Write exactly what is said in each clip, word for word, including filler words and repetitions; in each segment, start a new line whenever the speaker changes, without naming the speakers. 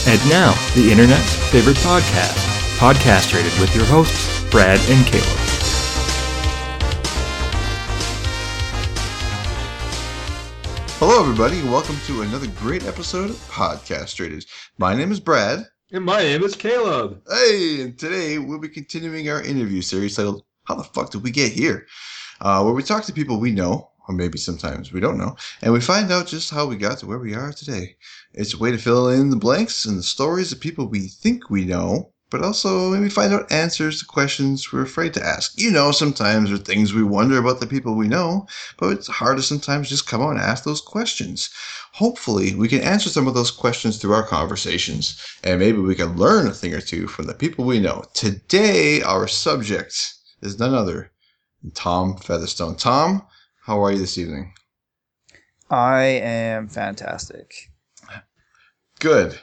And now, the internet's favorite podcast, Podcast Rated, with your hosts, Brad and Caleb.
Hello, everybody, and welcome to another great episode of Podcast Rated. My name is Brad.
And my name is Caleb.
Hey, and today we'll be continuing our interview series titled, How the Fuck Did We Get Here? Uh, where we talk to people we know, or maybe sometimes we don't know, and we find out just how we got to where we are today. It's a way to fill in the blanks and the stories of people we think we know, but also maybe find out answers to questions we're afraid to ask. You know, sometimes there are things we wonder about the people we know, but it's hard to sometimes just come out and ask those questions. Hopefully, we can answer some of those questions through our conversations, and maybe we can learn a thing or two from the people we know. Today, our subject is none other than Tom Featherstone. Tom, how are you this evening?
I am fantastic.
Good.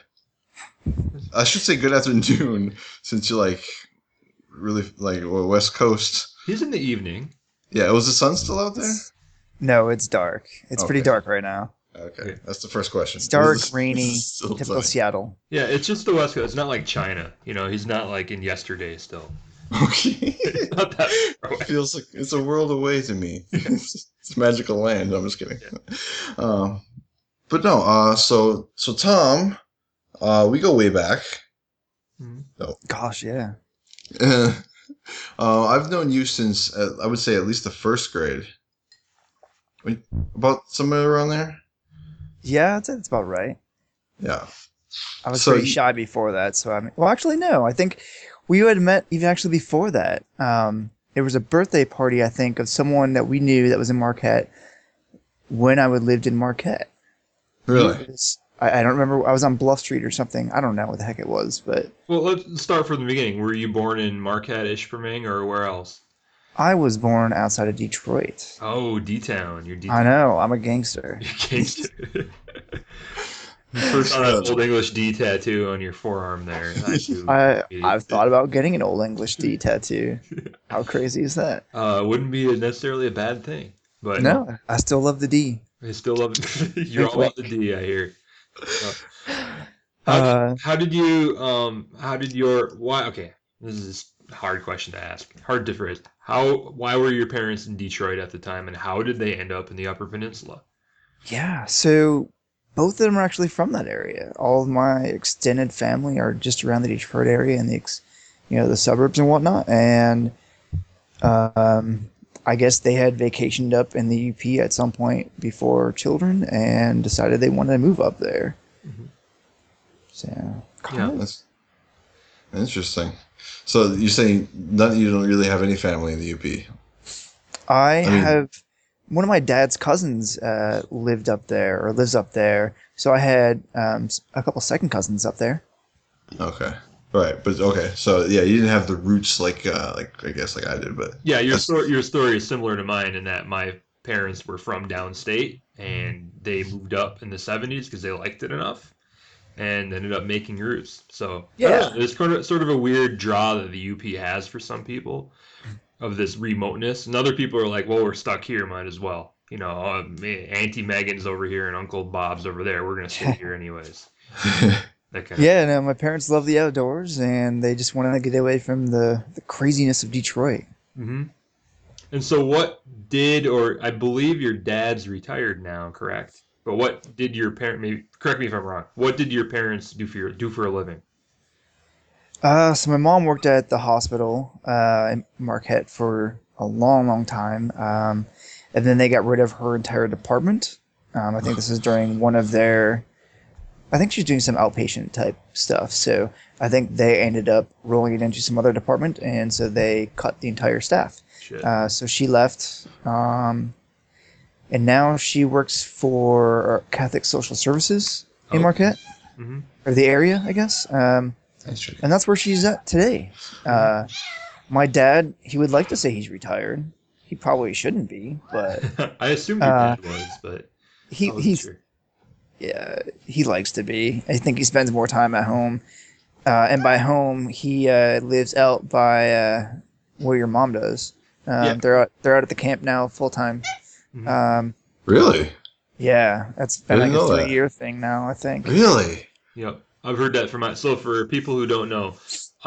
I should say good afternoon, since you're like really like West Coast.
He's in the evening.
Yeah, was the sun still out there?
No, it's dark. It's
Okay.
pretty dark right now.
Okay, that's the first question.
It's dark,
Is this-
rainy,
is this still
typical
sunny?
Seattle.
Yeah, it's just the West Coast. It's not like China. You know, he's not like in yesterday still.
Okay.
Not that far away.
Feels like it's a world away to me. It's, it's magical land. I'm just kidding.
Yeah.
Um, but no. Uh, so so Tom, uh, we go way back.
Mhm.
Gosh, yeah.
uh, I've known you since uh, I would say at least the first grade. Wait, about somewhere around there.
Yeah, I'd say that's about right.
Yeah.
I was
So
pretty
you-
shy before that, so I mean, well, actually, no. I think we had met even actually before that. Um, there was a birthday party, I think, of someone that we knew that was in Marquette when I would lived in Marquette.
Really.
It was- I, I don't remember. I was on Bluff Street or something. I don't know what the heck it was, but
Well, let's start from the beginning. Were you born in Marquette, Ishpeming, or where else?
I was born outside of Detroit.
Oh, D-Town. You're
I
D-Town.
know. I'm a gangster.
You're gangster. First uh, Old English D tattoo on your forearm there. I, do.
I I've thought about getting an Old English D tattoo. How crazy is that?
Uh, wouldn't be necessarily a bad thing. But
No, I still love the D.
I still love it. You're all about the D, I hear. Uh, how,
Uh,
how did you um how did your why okay this is a hard question to ask, hard to phrase. How why were your parents in Detroit at the time, and how did they end up in the Upper Peninsula?
Yeah, so both of them are actually from that area. All of my extended family are just around the Detroit area and the ex, you know, the suburbs and whatnot. And um, I guess they had vacationed up in the U P at some point before children and decided they wanted to move up there.
Mhm.
So
Yeah.
That's interesting. So you're saying none, you don't really have any family in the U P?
I,
I mean-
have one of my dad's cousins uh, lived up there or lives up there, so I had um, s- a couple second cousins up there.
Okay. Right, but okay. So yeah, you didn't have the roots like uh, like I guess like I did, but
Yeah, your
That's-
story your story is similar to mine in that my parents were from downstate and they moved up in the seventies because they liked it enough and ended up making roots. So I don't
Yeah.
know, it's sort of sort of a weird draw that the U P has for some people of this remoteness, and other people are like, well, we're stuck here, might as well. You know, uh, me- Auntie Megan's over here and Uncle Bob's over there. We're gonna stay here anyways. That kind
Yeah, no, my parents love the outdoors, and they just wanted to get away from the, the craziness of Detroit.
of. hmm And so, what did, or I believe your dad's retired now, correct? But what did your parent? Maybe correct me if I'm wrong. What did your parents do for your, do for a living?
Uh, so my mom worked at the hospital uh, in Marquette for a long, long time, um, and then they got rid of her entire department. Um, I think this is during one of their. I think she's doing some outpatient type stuff, so I think they ended up rolling it into some other department, and so they cut the entire staff.
Shit.
Uh, so she left, um, and now she works for Catholic Social Services in
Oh.
Marquette,
hmm
or the area, I guess. Um,
That's true.
and that's where she's at today. Uh, my dad, he would like to say he's retired. He probably shouldn't be, but
I assumed your
uh,
dad was, but
he
I wasn't
he's
sure.
yeah he likes to be. I think he spends more time at home, uh, and by home he uh, lives out by uh, where your mom does. Um,
Yeah.
They're out, they're out at the camp now full time.
Mhm.
Um,
Really?
yeah, that's been
I
like
didn't
a
know that.
three year thing now. I think.
Really?
Yep. I've heard that from my. So for people who don't know,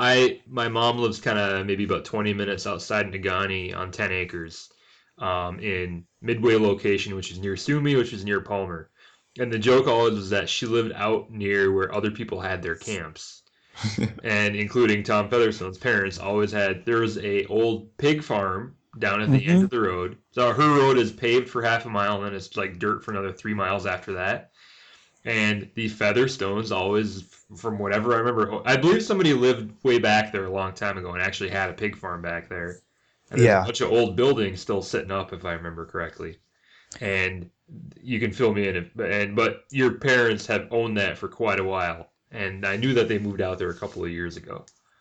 I my mom lives kind of maybe about twenty minutes outside Negaunee on ten acres, um, in Midway location, which is near Sumi, which is near Palmer. And the joke always was that she lived out near where other people had their camps, and including Tom Featherstone's parents always had. There was a old pig farm down at the
Mm-hmm.
end of the road. So her road is paved for half a mile, and then it's like dirt for another three miles after that. And the Featherstones always, from whatever I remember, I believe somebody lived way back there a long time ago and actually had a pig farm back there. And there's
Yeah.
a bunch of old buildings still sitting up, if I remember correctly. And you can fill me in, if, and but your parents have owned that for quite a while, and I knew that they moved out there a couple of years ago.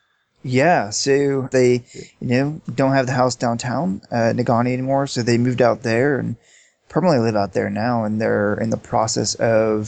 Yeah, so they, you know, don't have the house downtown, uh, Negaunee anymore, so they moved out there and permanently live out there now, and they're in the process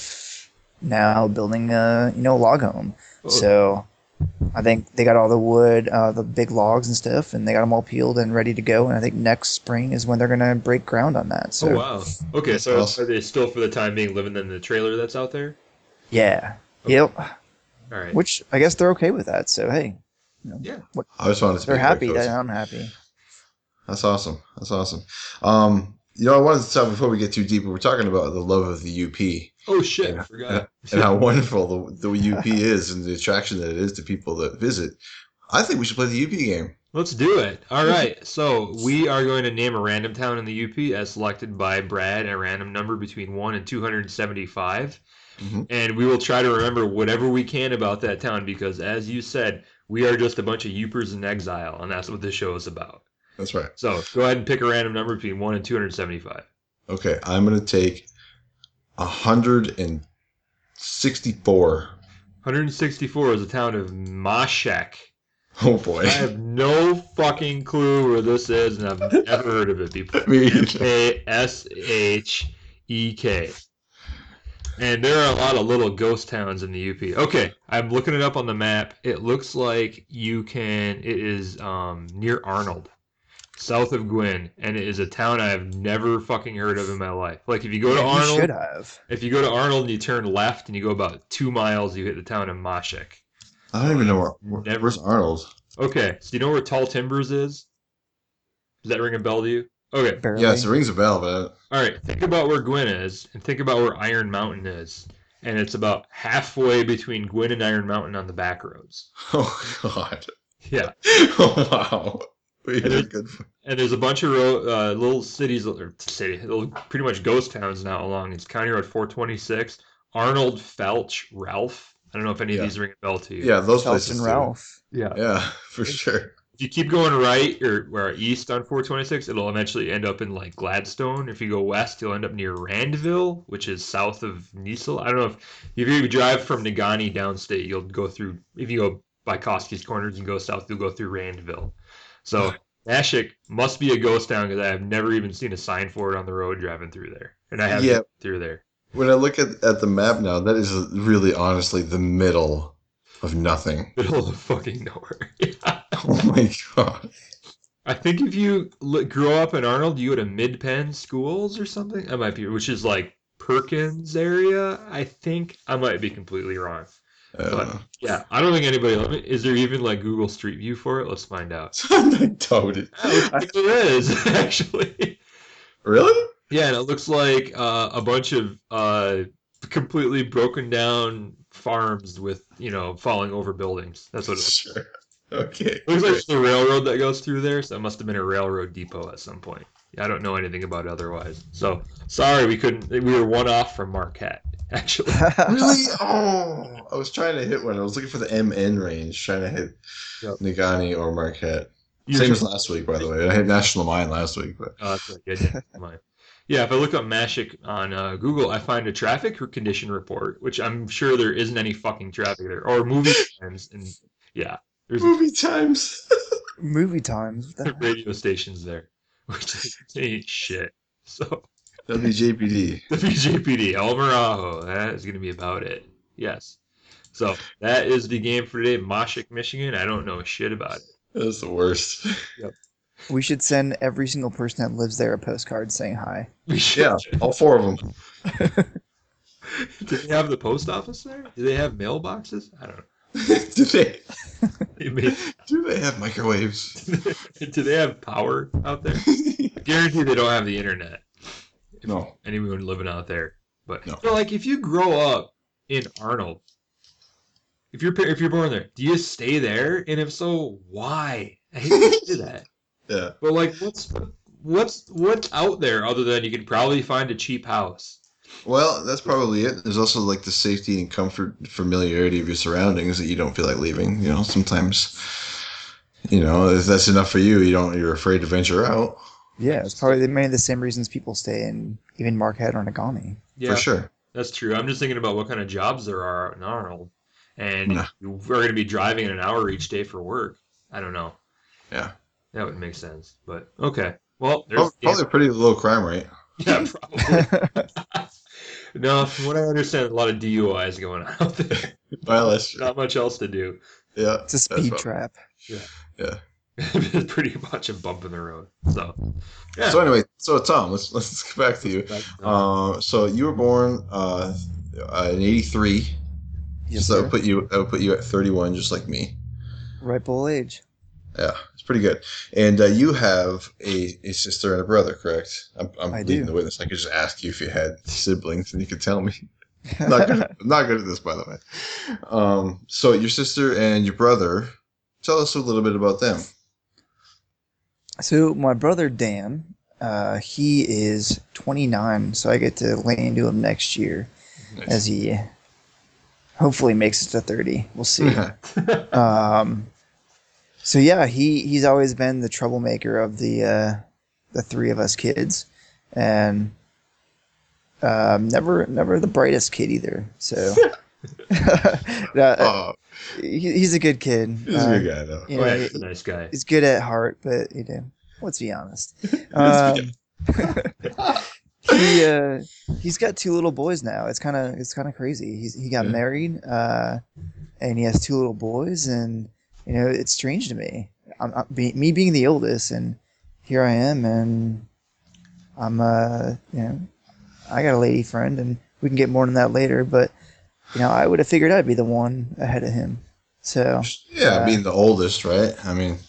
of now building a, you know, log home.
Oh.
So I think they got all the wood, uh, the big logs and stuff, and they got them all peeled and ready to go, and I think next spring is when they're going to break ground on that. So
Oh wow! Okay,
That's
so
awesome.
are they still for the time being living in the trailer that's out there?
yeah,
Okay.
yep,
All right.
which I guess they're okay with that, so hey, you know,
Yeah.
what,
I just wanted to
they're
be
happy,
cozy.
then I'm happy.
That's awesome. That's awesome. Um, you know, I wanted to talk before we get too deep. We're talking about the love of the U P
Oh shit! I
and,
forgot.
and how wonderful the, the U P is and the attraction that it is to people that visit. I think we should play the U P game.
Let's do it. All right. So we are going to name a random town in the U P as selected by Brad, a random number between one and two hundred seventy-five.
Mhm.
And we will try to remember whatever we can about that town because, as you said, we are just a bunch of Yoopers in exile, and that's what this show is about.
That's right.
So go ahead and pick a random number between one and two hundred seventy-five.
Okay, I'm going to take one hundred sixty-four.
one hundred sixty-four is the town of Mashek.
Oh, boy.
I have no fucking clue where this is, and I've never heard of it before.
Me
M
either.
A S H E K. And there are a lot of little ghost towns in the U P. Okay, I'm looking it up on the map. It looks like you can. It is um, near Arnold, south of Gwyn, and it is a town I have never fucking heard of in my life. Like if you go to
Yeah, you should
Arnold,
have.
if you go to Arnold and you turn left and you go about two miles, you hit the town of Mashek.
I don't even know where, where
Never-
where's Arnold.
Okay, so you know where Tall Timbers is? Does that ring a bell to you? Okay.
Barely.
Yes, it rings a bell, but
All right, think about where Gwyn is, and think about where Iron Mountain is, and it's about halfway between Gwyn and Iron Mountain on the back roads.
oh god,
Yeah,
oh wow, we
And
are
it-
good.
and there's a bunch of ro- uh, little cities, or city, little, pretty much ghost towns now along. It's County Road four twenty-six, Arnold, Felch, Ralph. I don't know if any
Yeah.
of these ring a bell to you.
Yeah, those
Felton
places. too.
Ralph.
Yeah.
Yeah, for sure.
If you keep going right or, or east on four twenty-six, it'll eventually end up in like Gladstone. If you go west, you'll end up near Randville, which is south of Niesel. I don't know if if you drive from Negaunee downstate, you'll go through. If you go by Koski's Corners and go south, you'll go through Randville. So Nashik must be a ghost town because I have never even seen a sign for it on the road driving through there, and I have
Yeah.
driven through there.
When I look at, at the map now, that is really honestly the middle of nothing.
Middle of fucking nowhere.
Oh my god.
I think if you li- grow up in Arnold, you go to Mid Penn schools or something. I might be, which is like Perkins area. I think I might be completely wrong.
Uh,
Yeah, I don't think anybody. Let me, is there even like Google Street View for it? Let's find out.
I doubt it.
I think there is actually.
Really?
Yeah, and it looks like uh, a bunch of uh, completely broken down farms with you know falling over buildings. That's what it looks.
Sure. Okay.
It looks like there's a railroad that goes through there, so it must have been a railroad depot at some point. I don't know anything about it otherwise. So sorry we couldn't. We were one off from Marquette, actually.
Really? Oh, I was trying to hit one. I was looking for the M N range, trying to hit
Yep.
Nagani or Marquette.
You're
Same as
trying-
last week, by the way. I hit National Mine last week, but
Oh, that's right. Yeah, yeah, mine. Yeah, if I look up Mashik on uh, Google, I find a traffic condition report, which I'm sure there isn't any fucking traffic there, or movie times, and yeah, there's
movie times.
Movie times. What the heck?
radio stations there, which ain't shit. So
W J P D.
the B J P D, El Marajo, that is going to be about it. Yes. So that is the game for today, Mashik, Michigan. I don't know shit about it.
That's the worst.
We should send every single person that lives there a postcard saying hi.
We should.
Yeah, all four of them.
Do they have the post office there? Do they have mailboxes? I don't know.
do they?
They may-
Do they have microwaves?
Do they have power out there? I guarantee they don't have the internet. If
No.
anyone living out there. But
No.
so, like, if you grow up in Arnold, if you're if you're born there, do you stay there? And if so, why? I hate to say that.
Yeah.
But like, what's what's what's out there other than you could probably find a cheap house?
Well, that's probably it. There's also like the safety and comfort, familiarity of your surroundings that you don't feel like leaving. You know, sometimes, you know, if that's enough for you, you don't. You're afraid to venture out.
Yeah, it's probably many of the same reasons people stay in even Marquette or Negaunee.
Yeah,
For sure.
that's true. I'm just thinking about what kind of jobs there are in Arnold, and
Yeah.
you are going to be driving an hour each day for work. I don't know.
Yeah.
That would make sense. But okay, well, there's
Probably, probably a pretty low crime rate.
yeah, probably. No, from what I understand, a lot of D U Is going on out there.
Well, that's true.
Not much else to do.
Yeah.
It's a
that's
speed
probably-
trap.
Yeah.
It's pretty much a bump in the road. So, yeah.
So anyway, so Tom, let's let's get back to you. Uh, so you were born uh, uh, in eighty-three.
Yes,
so that
sir.
would put you that would put you at thirty-one, just like me.
Ripe old age.
Yeah, it's pretty good. And uh, you have a, a sister and a brother, correct? I'm, I'm
I
leading
do.
the witness. I could just ask you if you had siblings, and you could tell me. I'm not good. I'm not good at this, by the way. Um, so your sister and your brother. Tell us a little bit about them.
So my brother Dan, uh, he is twenty-nine, so I get to lay into him next year
Nice.
as he hopefully makes it to thirty. We'll see. um, so yeah, he, he's always been the troublemaker of the uh, the three of us kids, and um, never never the brightest kid either. So uh,
Oh,
he, he's a good kid.
he's a
Uh,
good guy, though.
you
Oh,
know,
yeah, he's a nice guy.
he's good at heart, but you know, let's be honest.
Let's
Um, he uh, he's got two little boys now. It's kind of it's kind of crazy. He's he got
Yeah.
married, uh, and he has two little boys, and you know it's strange to me. I'm, I'm be, me being the oldest, and here I am, and I'm uh you know I got a lady friend, and we can get more than that later. But you know I would have figured I'd be the one ahead of him. So
Yeah,
uh,
being the oldest, right? I mean,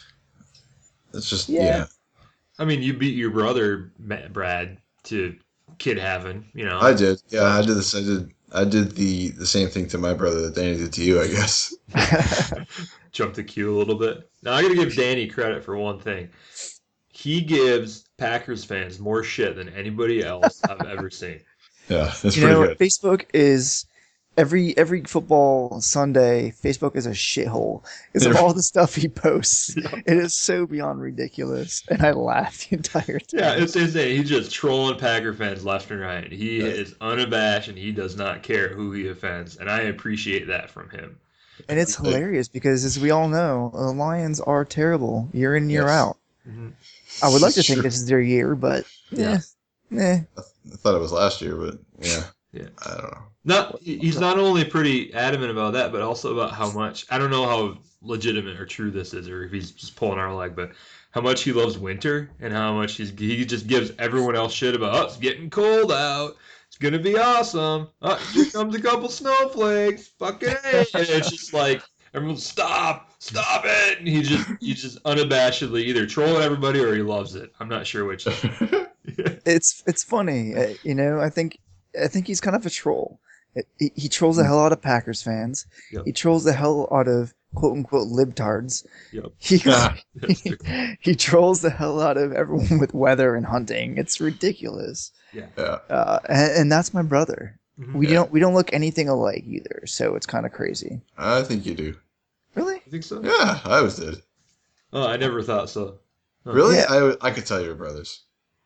it's just
Yeah.
yeah.
I mean, you beat your brother, Matt- Brad, to kid having, you know.
I did. Yeah, I did this. I did. I did the the same thing to my brother that Danny did to you, I guess.
Jump the queue a little bit. Now, I got to give Danny credit for one thing. He gives Packers fans more shit than anybody else I've ever seen.
Yeah, that's
you
pretty
know,
good.
Facebook is every every football Sunday. Facebook is a shithole. It's
Yeah.
all the stuff he posts.
Yeah.
It is so beyond ridiculous, and I laugh the entire time.
Yeah, it's insane. He's just trolling Packer fans left and right. He
Right.
is unabashed and he does not care who he offends, and I appreciate that from him.
And it's hilarious because, as we all know, the Lions are terrible year in year
Yes.
out.
Mhm.
I would like to
It's
think
true.
this is their year, but yeah, eh.
I thought it was last year, but yeah,
Yeah.
I don't know.
Not he's not only pretty adamant about that, but also about how much I don't know how legitimate or true this is, or if he's just pulling our leg, but how much he loves winter and how much he's he just gives everyone else shit about. Oh, it's getting cold out. It's gonna be awesome. Oh, here comes a couple snowflakes. Fucking A. And it's just like everyone stop, stop it. And he just he's just unabashedly either trolling everybody or he loves it. I'm not sure which.
It's it's funny, uh, you know. I think I think he's kind of a troll. He, he trolls the hell out of Packers fans.
Yep.
He trolls the hell out of quote unquote libtards.
Yep.
He,
Ah,
That's true.
he trolls the hell out of everyone with weather and hunting. It's ridiculous.
yeah.
Uh, and, and that's my brother.
Mhm.
We
Yeah.
don't we don't look anything alike either, so it's kind of crazy.
I think you do.
Really?
You think so?
Yeah, I always did.
Oh, I never thought so. Huh.
Really?
Yeah.
I, I could tell you're brothers.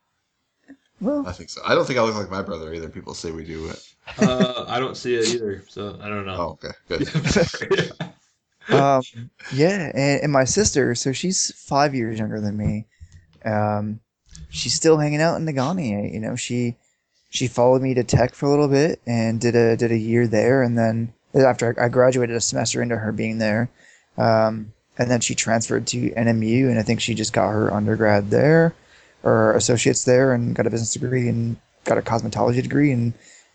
Well,
I think so. I don't think I look like my brother either. People say we do it.
Uh, I don't see it either, so I don't know.
Oh, okay, good.
Sorry.
um, yeah, and, and my sister, so she's five years younger than me. Um, she's still hanging out in Negaunee. You know, she she followed me to Tech for a little bit and did a did a year there, and then after I graduated a semester into her being there, um, and then she transferred to N M U, and I think she just got her undergrad there or associates there, and got a business degree and got a cosmetology degree, and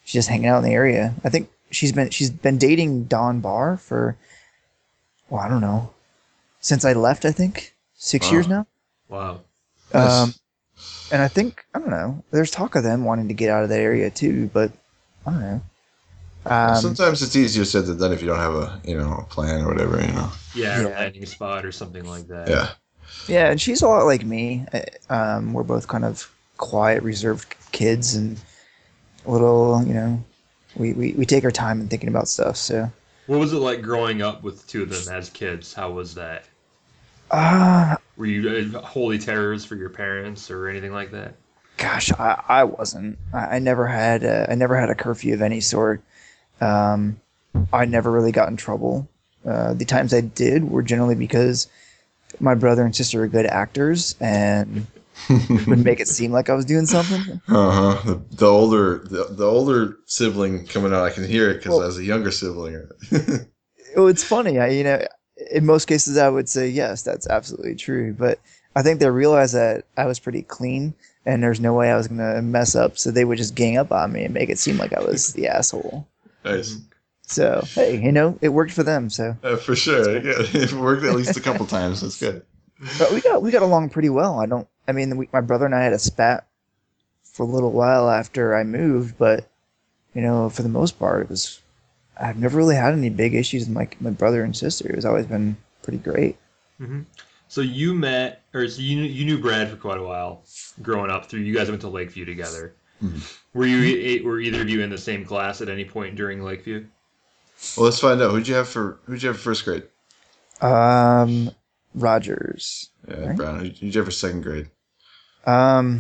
she's just hanging out in the area. I think she's been she's been dating Don Barr for, well, I don't know, since I left. I think six
Wow.
years now.
Wow.
Nice.
Um, and I think I don't know. There's talk of them wanting to get out of that area too, but I don't know. Um,
Sometimes it's easier said than done if you don't have a you know a plan or whatever. You know.
Yeah,
Yeah.
a landing spot or something like that.
Yeah.
Yeah, and she's a lot like me. Uh, Um, we're both kind of quiet, reserved kids, and a little, you know, we, we, we take our time in thinking about stuff. So,
What was it like growing up with the two of them as kids? How was that?
uh,
Were you uh, holy terrors for your parents or anything like that?
gosh, I, I wasn't. I, I never had a, I never had a curfew of any sort. Um, I never really got in trouble. Uh, the times I did were generally because my brother and sister are good actors and would make it seem like I was doing something.
Uh huh. The, the older the, the older sibling coming out, I can hear it because
Well-
I was a younger sibling.
Well, it's funny. I, you know, in most cases, I would say yes, that's absolutely true. But I think they realized that I was pretty clean, and there's no way I was gonna mess up. So they would just gang up on me and make it seem like I was the asshole.
Nice.
So hey, you know, it worked for them. So
Uh, for sure. Yeah, it worked at least a couple times. That's good.
but we got we got along pretty well. I don't. I mean, we, my brother and I had a spat for a little while after I moved, but you know, for the most part, it was. I've never really had any big issues with my my brother and sister. It's always been pretty great.
hmm So you met, or so you knew, you knew Brad for quite a while growing up. Through you guys went to Lakeview together.
Mhm.
Were you e- were either of you in the same class at any point during Lakeview?
Well, let's find out. Who'd you have for Who'd you have for first grade?
Um, Rogers.
Yeah,
Right.
Brown. Who'd you have for second grade?
Um,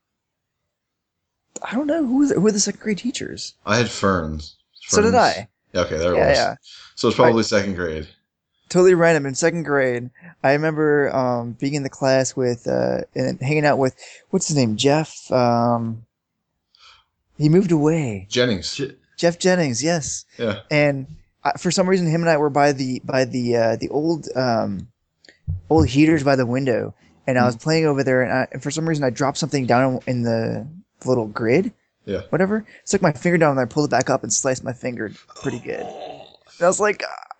I don't know who was, who were the second grade teachers.
I had Ferns.
So did
Ferns.
I.
Yeah, okay, there it
Yeah,
was.
yeah.
So it's probably second grade.
Totally random. In second grade, I remember um, being in the class with uh, and hanging out with what's his name, Jeff. Um, he moved away.
Jennings.
J-
Jeff Jennings, yes.
Yeah.
And I, for some reason, him and I were by the by the uh, the old um, old heaters by the window, and I was playing over there, and, I, and for some reason, I dropped something down in the little grid.
Yeah.
Whatever. Stuck my finger down, and I pulled it back up and sliced my finger pretty good. And I was like,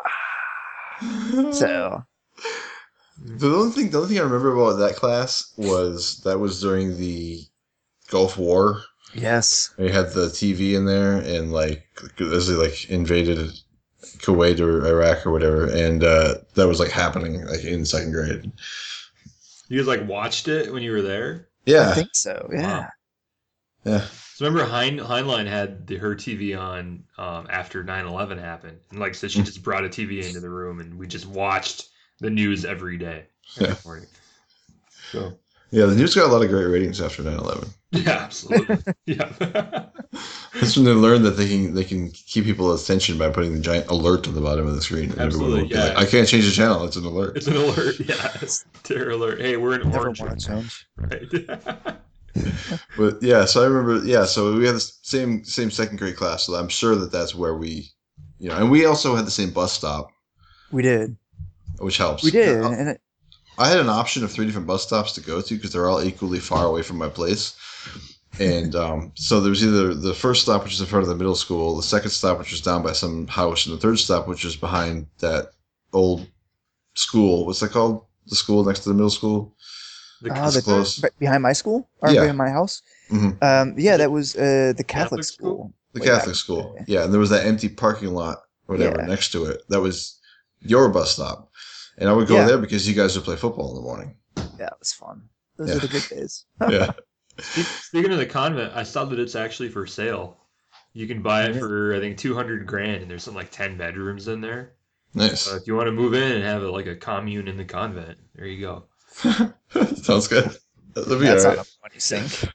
ah. So
The only thing, the only thing I remember about that class was that was during the Gulf War.
yes.
We had the T V in there, and like as they like invaded Kuwait or Iraq or whatever, and uh, that was like happening like in second grade.
You guys like watched it when you were there?
Yeah,
I think so. Yeah.
yeah.
So remember Hein, Heinlein had the, her T V on um, after nine eleven happened. And like I said, she just brought a T V into the room and we just watched the news every day. Every
Yeah.
morning. So
Yeah, the news got a lot of great ratings after nine eleven.
yeah, absolutely. yeah.
That's when they learned that they can they can keep people's attention by putting the giant alert on the bottom of the screen. And everyone
Absolutely,
will be
yeah.
like, I can't change the channel. It's an alert.
It's an alert. Yeah, it's terror alert. Hey, we're in
Never
orange.
want to change.
Right.
But yeah, so I remember. Yeah, so we had the same same second grade class. So I'm sure that that's where we, you know, and we also had the same bus stop,
We did.
which helps.
We did.
I,
And it,
I had an option of three different bus stops to go to because they're all equally far away from my place. And um, so there was either the first stop, which is in front of the middle school, the second stop, which was down by some house, and the third stop, which is behind that old school. What's that called? The school next to the middle school?
The,
uh, the,
close.
be- behind my school? Or
Yeah.
behind my house?
hmm
Um, yeah, that was uh, the Catholic,
Catholic
school.
school?
The
way back
Catholic
in
school.
the day.
Yeah, and there was that empty parking lot, whatever,
Yeah.
next to it. That was your bus stop. And I would go
Yeah.
there because you guys would play football in the morning.
Yeah, it was fun. Those
Yeah.
are the good days.
Yeah.
Speaking of the convent, I saw that it's actually for sale. You can buy it
Yeah.
for I think two hundred grand, and there's some like ten bedrooms in there.
Nice.
So if you want to move in and have a, like a commune in the convent, there you go.
Sounds good. That'll be
That's
all
not
right.
a funny sink.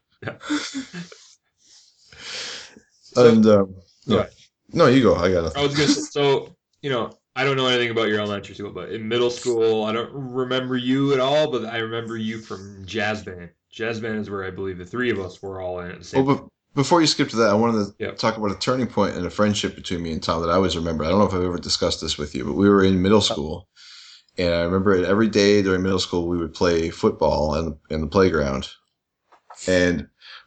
So,
And um,
Go
yeah.
ahead.
No, you go. I got
I
nothing.
was gonna say, so you know, I don't know anything about your elementary school, but in middle school, I don't remember you at all, but I remember you from jazz band. Jazz band is where I believe the three of us were all in at the same
Well,
time.
be- before you skip to that, I wanted to
Yeah.
talk about a turning point in a friendship between me and Tom that I always remember. I don't know if I've ever discussed this with you, but we were in middle school, and I remember it every day during middle school we would play football in the, in the playground. And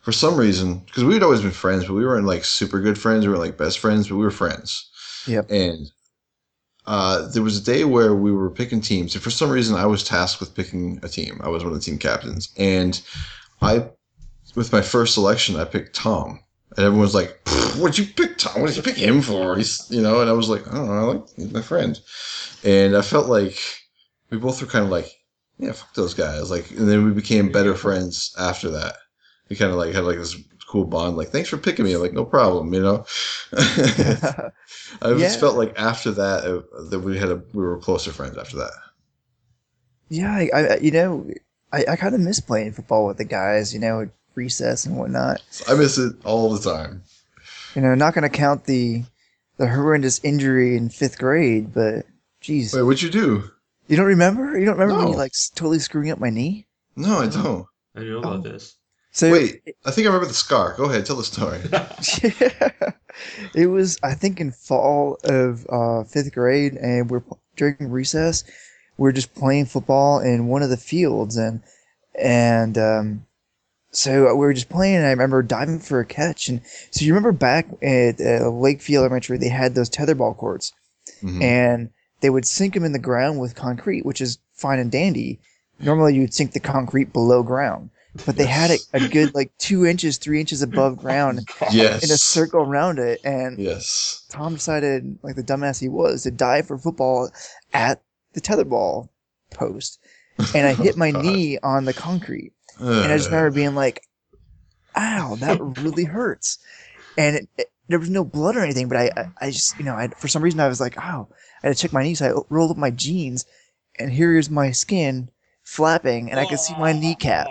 for some reason, because we'd always been friends, but we weren't like super good friends. We weren't like best friends, but we were friends.
Yep.
And uh, there was a day where we were picking teams. And for some reason, I was tasked with picking a team. I was one of the team captains. And I, with my first selection, I picked Tom. And everyone's like, what'd you pick Tom? What did you pick him for? He's, you know, and I was like, I don't know, I like, he's my friend. And I felt like we both were kind of like, yeah, fuck those guys. Like, and then we became better friends after that. We kind of like had like this cool bond. Like, thanks for picking me. I'm like, no problem, you know. I
Yeah.
just felt like after that uh, that we had a we were closer friends after that.
Yeah, I, I you know, I, I kind of miss playing football with the guys, you know, at recess and whatnot.
So I miss it all the time.
You know, not going to count the the horrendous injury in fifth grade, but geez,
Wait, what'd you do?
you don't remember? You don't remember me
No.
like s- totally screwing up my knee?
No, I don't.
I know about
Oh.
this.
So
Wait, I think I remember the scar. Go ahead, tell the story.
yeah, it was I think in fall of uh, fifth grade, and we're during recess. We're just playing football in one of the fields, and and um, so we were just playing. And I remember diving for a catch, and so you remember back at uh, Lakefield Elementary, they had those tetherball courts,
Mhm.
and they would sink them in the ground with concrete, which is fine and dandy. Normally, you'd sink the concrete below ground, but they had it a good like two inches, three inches above ground
Yes.
in a circle around it, and
Yes.
Tom decided, like the dumbass he was, to dive for football at the tetherball post, and I hit my
God.
knee on the concrete, and I just remember being like, "Ow, that really hurts," and it, it, there was no blood or anything, but I, I, I just, you know, I, for some reason I was like, "Ow," I had to check my knee, so I rolled up my jeans, and here is my skin flapping, and I could see my kneecap.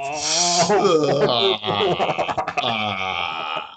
Ah.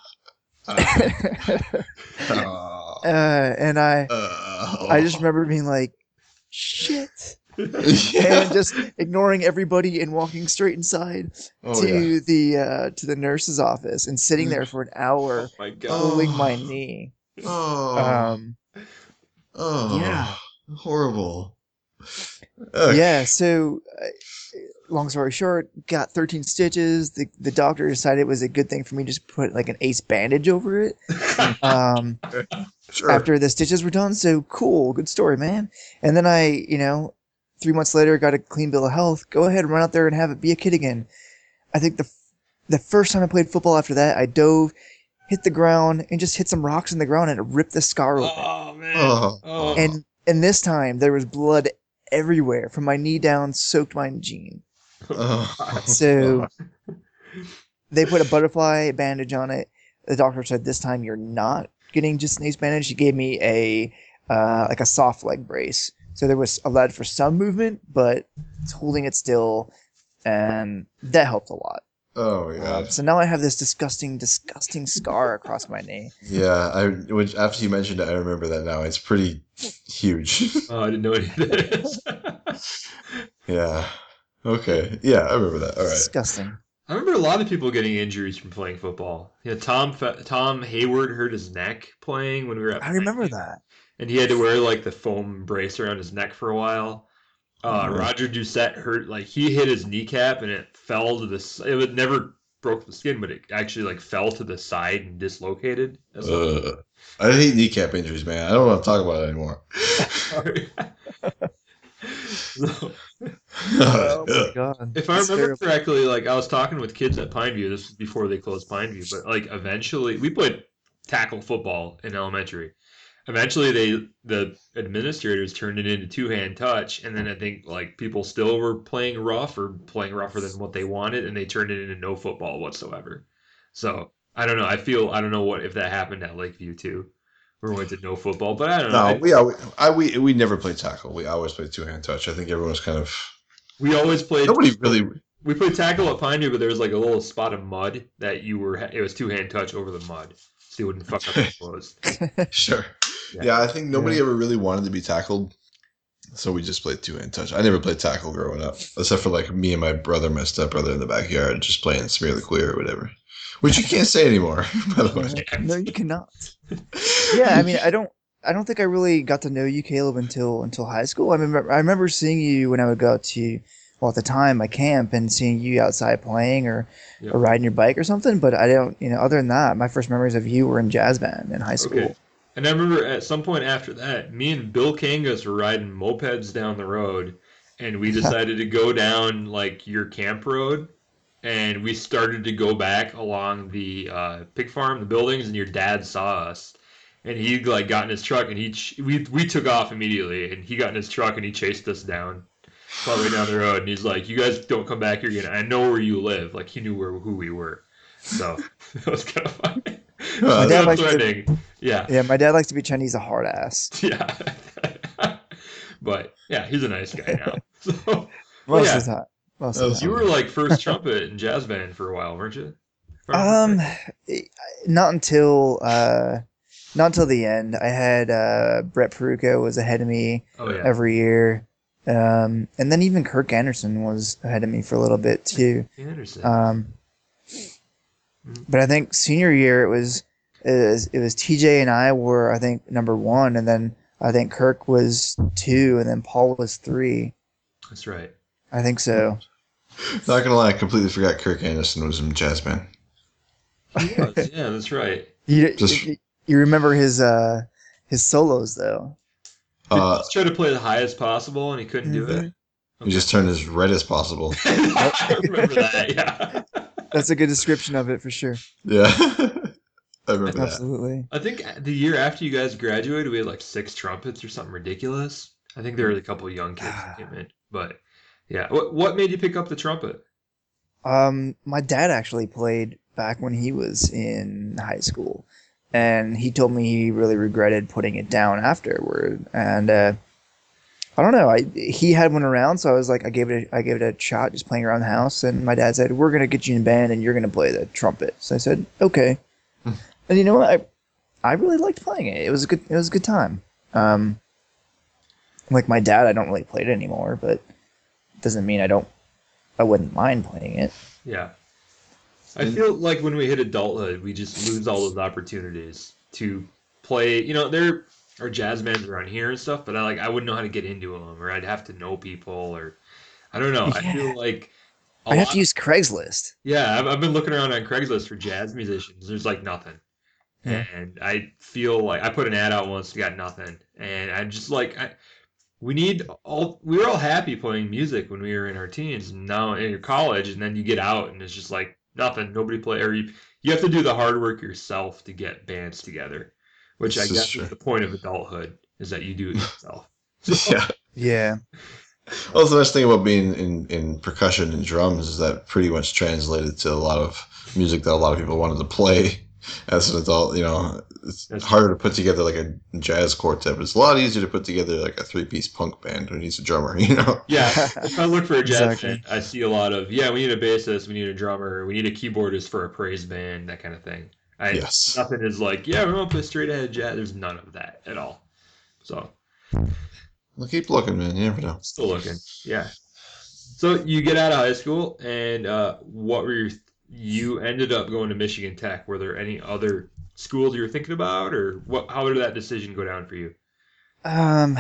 Ah.
uh, and I,
Ah.
I just remember being like, "Shit."
Yeah.
And just ignoring everybody and walking straight inside
Oh,
to
yeah.
the uh, to the nurse's office and sitting there for an hour,
Oh my god.
pulling
Oh.
my knee.
Oh.
Um,
oh.
yeah.
Horrible. Ugh.
yeah. So, uh, long story short, got thirteen stitches. The the doctor decided it was a good thing for me to just put like an ace bandage over it. Um,
Sure.
after the stitches were done. So cool, good story, man. And then I, you know, three months later, got a clean bill of health. Go ahead and run out there and have it. Be a kid again. I think the the first time I played football after that, I dove, hit the ground, and just hit some rocks in the ground, and it ripped the scar open.
Oh man.
Oh.
Oh.
And and this time there was blood everywhere from my knee down, soaked my jean.
Oh.
So they put a butterfly bandage on it. The doctor said this time you're not getting just an ace bandage. He gave me a uh, like a soft leg brace, so there was allowed for some movement, but it's holding it still, and that helped a lot.
Oh my
Um,
god.
so now I have this disgusting, disgusting scar across my knee.
Yeah, I which after you mentioned it, I remember that now. It's pretty huge.
Oh, I didn't know any of this.
Yeah. Okay. Yeah, I remember that. All right.
Disgusting.
I remember a lot of people getting injuries from playing football. Yeah, Tom Fe- Tom Hayward hurt his neck playing when we were at.
I remember
Pine View,
that.
and he had to wear like the foam brace around his neck for a while. Uh,
Mhm.
Roger Doucette hurt like he hit his kneecap and it fell to the. s- It would never broke the skin, but it actually like fell to the side and dislocated. That's what-
Ugh. I hate kneecap injuries, man. I don't want to talk about it anymore.
Sorry. So,
Oh my god.
if I
That's
remember
terrible.
correctly, like I was talking with kids at Pineview. This was before they closed Pineview, but like eventually we played tackle football in elementary. Eventually, they the administrators turned it into two hand touch, and then I think like people still were playing rough or playing rougher than what they wanted, and they turned it into no football whatsoever. So I don't know. I feel I don't know what if that happened at Lakeview too. We went to no football, but I don't know.
No,
I-
we always, I we we never played tackle. We always played two hand touch. I think everyone's kind of
we always played.
nobody really.
We played tackle at Pineview, but there was like a little spot of mud that you were. It was two hand touch over the mud, so you wouldn't fuck up your clothes.
Sure.
Yeah.
Yeah, I think nobody
Yeah.
ever really wanted to be tackled, so we just played two hand touch. I never played tackle growing up, except for like me and my brother, my stepbrother in the backyard, just playing smear the queer or whatever, which you can't say anymore. By the way.
No, you cannot. Yeah, I mean, I don't, I don't think I really got to know you, Caleb, until until high school. I remember, I remember seeing you when I would go out to well, at the time, my camp and seeing you outside playing or,
Yep.
or riding your bike or something. But I don't, you know, other than that, my first memories of you were in jazz band in high school.
Okay. And I remember at some point after that, me and Bill Kangas were riding mopeds down the road, and we decided to go down like your camp road, and we started to go back along the uh, pig farm, the buildings, and your dad saw us, and he like got in his truck, and he ch- we we took off immediately, and he got in his truck and he chased us down, probably down the road, and he's like, "You guys don't come back here again. I know where you live." Like he knew where who we were, so that was kind of funny.
Uh,
My dad
Kind of
likes to-
threatening. Yeah.
Yeah, my dad likes to be Chinese a hard ass.
Yeah. But yeah, he's a nice guy now. So
Most
yeah.
of the time. Most
That
of
was-
the
you
time.
were like first trumpet in jazz band for a while, weren't you? If I
Um,
remember correctly.
it- not until uh, not until the end. I had uh, Brett Perucco was ahead of me
Oh yeah.
every year, um, and then even Kirk Anderson was ahead of me for a little bit too.
Anderson.
Um, but I think senior year it was it was, it was T J and I were I think number one, and then I think Kirk was two, and then Paul was three.
That's right.
I think so.
Not gonna lie, I completely forgot Kirk Anderson was in jazz band.
He was. Yeah, that's right.
You
Just-
you, you remember his uh his solos though.
Did
Uh,
he just try to play the highest possible and he couldn't do it?
he just turned as red as possible.
I remember that, yeah.
That's a good description of it for sure.
Yeah, I remember that.
Absolutely.
I think the year after you guys graduated, we had like six trumpets or something ridiculous. I think there were a couple of young kids that came in. But yeah. What what made you pick up the trumpet?
Um, my dad actually played back when he was in high school, and he told me he really regretted putting it down afterward. And uh, I don't know, I he had one around, so I was like, I gave it, a, I gave it a shot, just playing around the house. And my dad said, "We're gonna get you in band, and you're gonna play the trumpet." So I said, "Okay." And you know what? I I really liked playing it. It was a good, it was a good time. Um, like my dad, I don't really play it anymore, but it doesn't mean I don't, I wouldn't mind playing it.
Yeah. I feel like when we hit adulthood, we just lose all those opportunities to play. You know, there are jazz bands around here and stuff, but I like I wouldn't know how to get into them, or I'd have to know people, or I don't know. I
Yeah.
feel like a
I have
lot-
to use Craigslist.
Yeah, I've, I've been looking around on Craigslist for jazz musicians. There's like nothing.
Yeah.
And I feel like I put an ad out once, got nothing. And I'm just like, I, we need all, we were all happy playing music when we were in our teens, and now in your college, and then you get out and it's just like nothing. Nobody play, or you, you have to do the hard work yourself to get bands together, which I
This is
guess
true.
is the point of adulthood, is that you do it yourself. So,
Yeah.
Yeah.
Well, the nice thing about being in, in percussion and drums is that pretty much translated to a lot of music that a lot of people wanted to play as an adult. You know, it's
That's
harder to put together like a jazz quartet, but it's a lot easier to put together like a three-piece punk band who needs a drummer, you know?
Yeah, if I look for a jazz
Exactly.
band, I see a lot of, yeah, we need a bassist, we need a drummer, we need a keyboardist for a praise band, that kind of thing. I,
Yes.
Nothing is like, yeah, we want to play straight ahead jazz. There's none of that at all. So,
Well, keep looking, man. You never know.
still looking. Yeah. So you get out of high school, and uh, what were your, you ended up going to Michigan Tech. Were there any other schools you were thinking about, or what? How did that decision go down for you?
Um,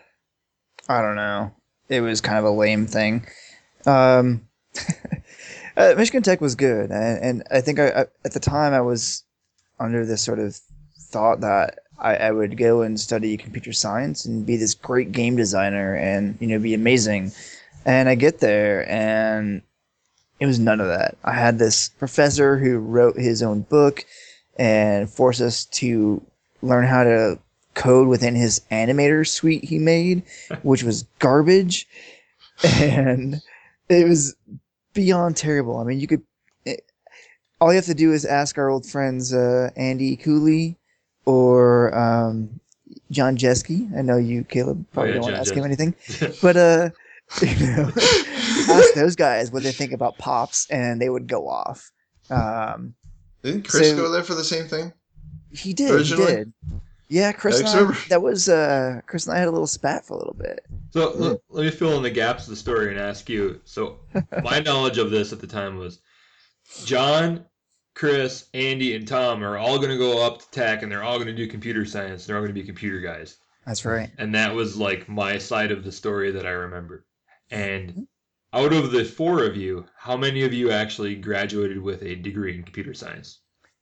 I don't know. It was kind of a lame thing. Um, uh, Michigan Tech was good, and, and I think I, I, at the time I was under this sort of thought that I, I would go and study computer science and be this great game designer and, you know, be amazing. And I get there and it was none of that. I had this professor who wrote his own book and forced us to learn how to code within his animator suite he made, which was garbage. And it was beyond terrible. I mean, you could, it, all you have to do is ask our old friends, uh, Andy Cooley or, um, John Jeske. I know you, Caleb, probably
yeah,
don't want
John
to ask him
Jeske.
anything, but, uh, you know, ask those guys what they think about pops and they would go off. Um,
Didn't Chris
So-
go there for the same thing?
he did,
Originally?
he did. Yeah, Chris
I
and I,
remember-
that was, uh, Chris and I had a little spat for a little bit.
So let, let me fill in the gaps of the story and ask you. So my knowledge of this at the time was John, Chris, Andy, and Tom are all going to go up to Tech, and they're all going to do computer science. They're all going to be computer guys.
That's right.
And that was like my side of the story that I remember. And out of the four of you, how many of you actually graduated with a degree in computer science?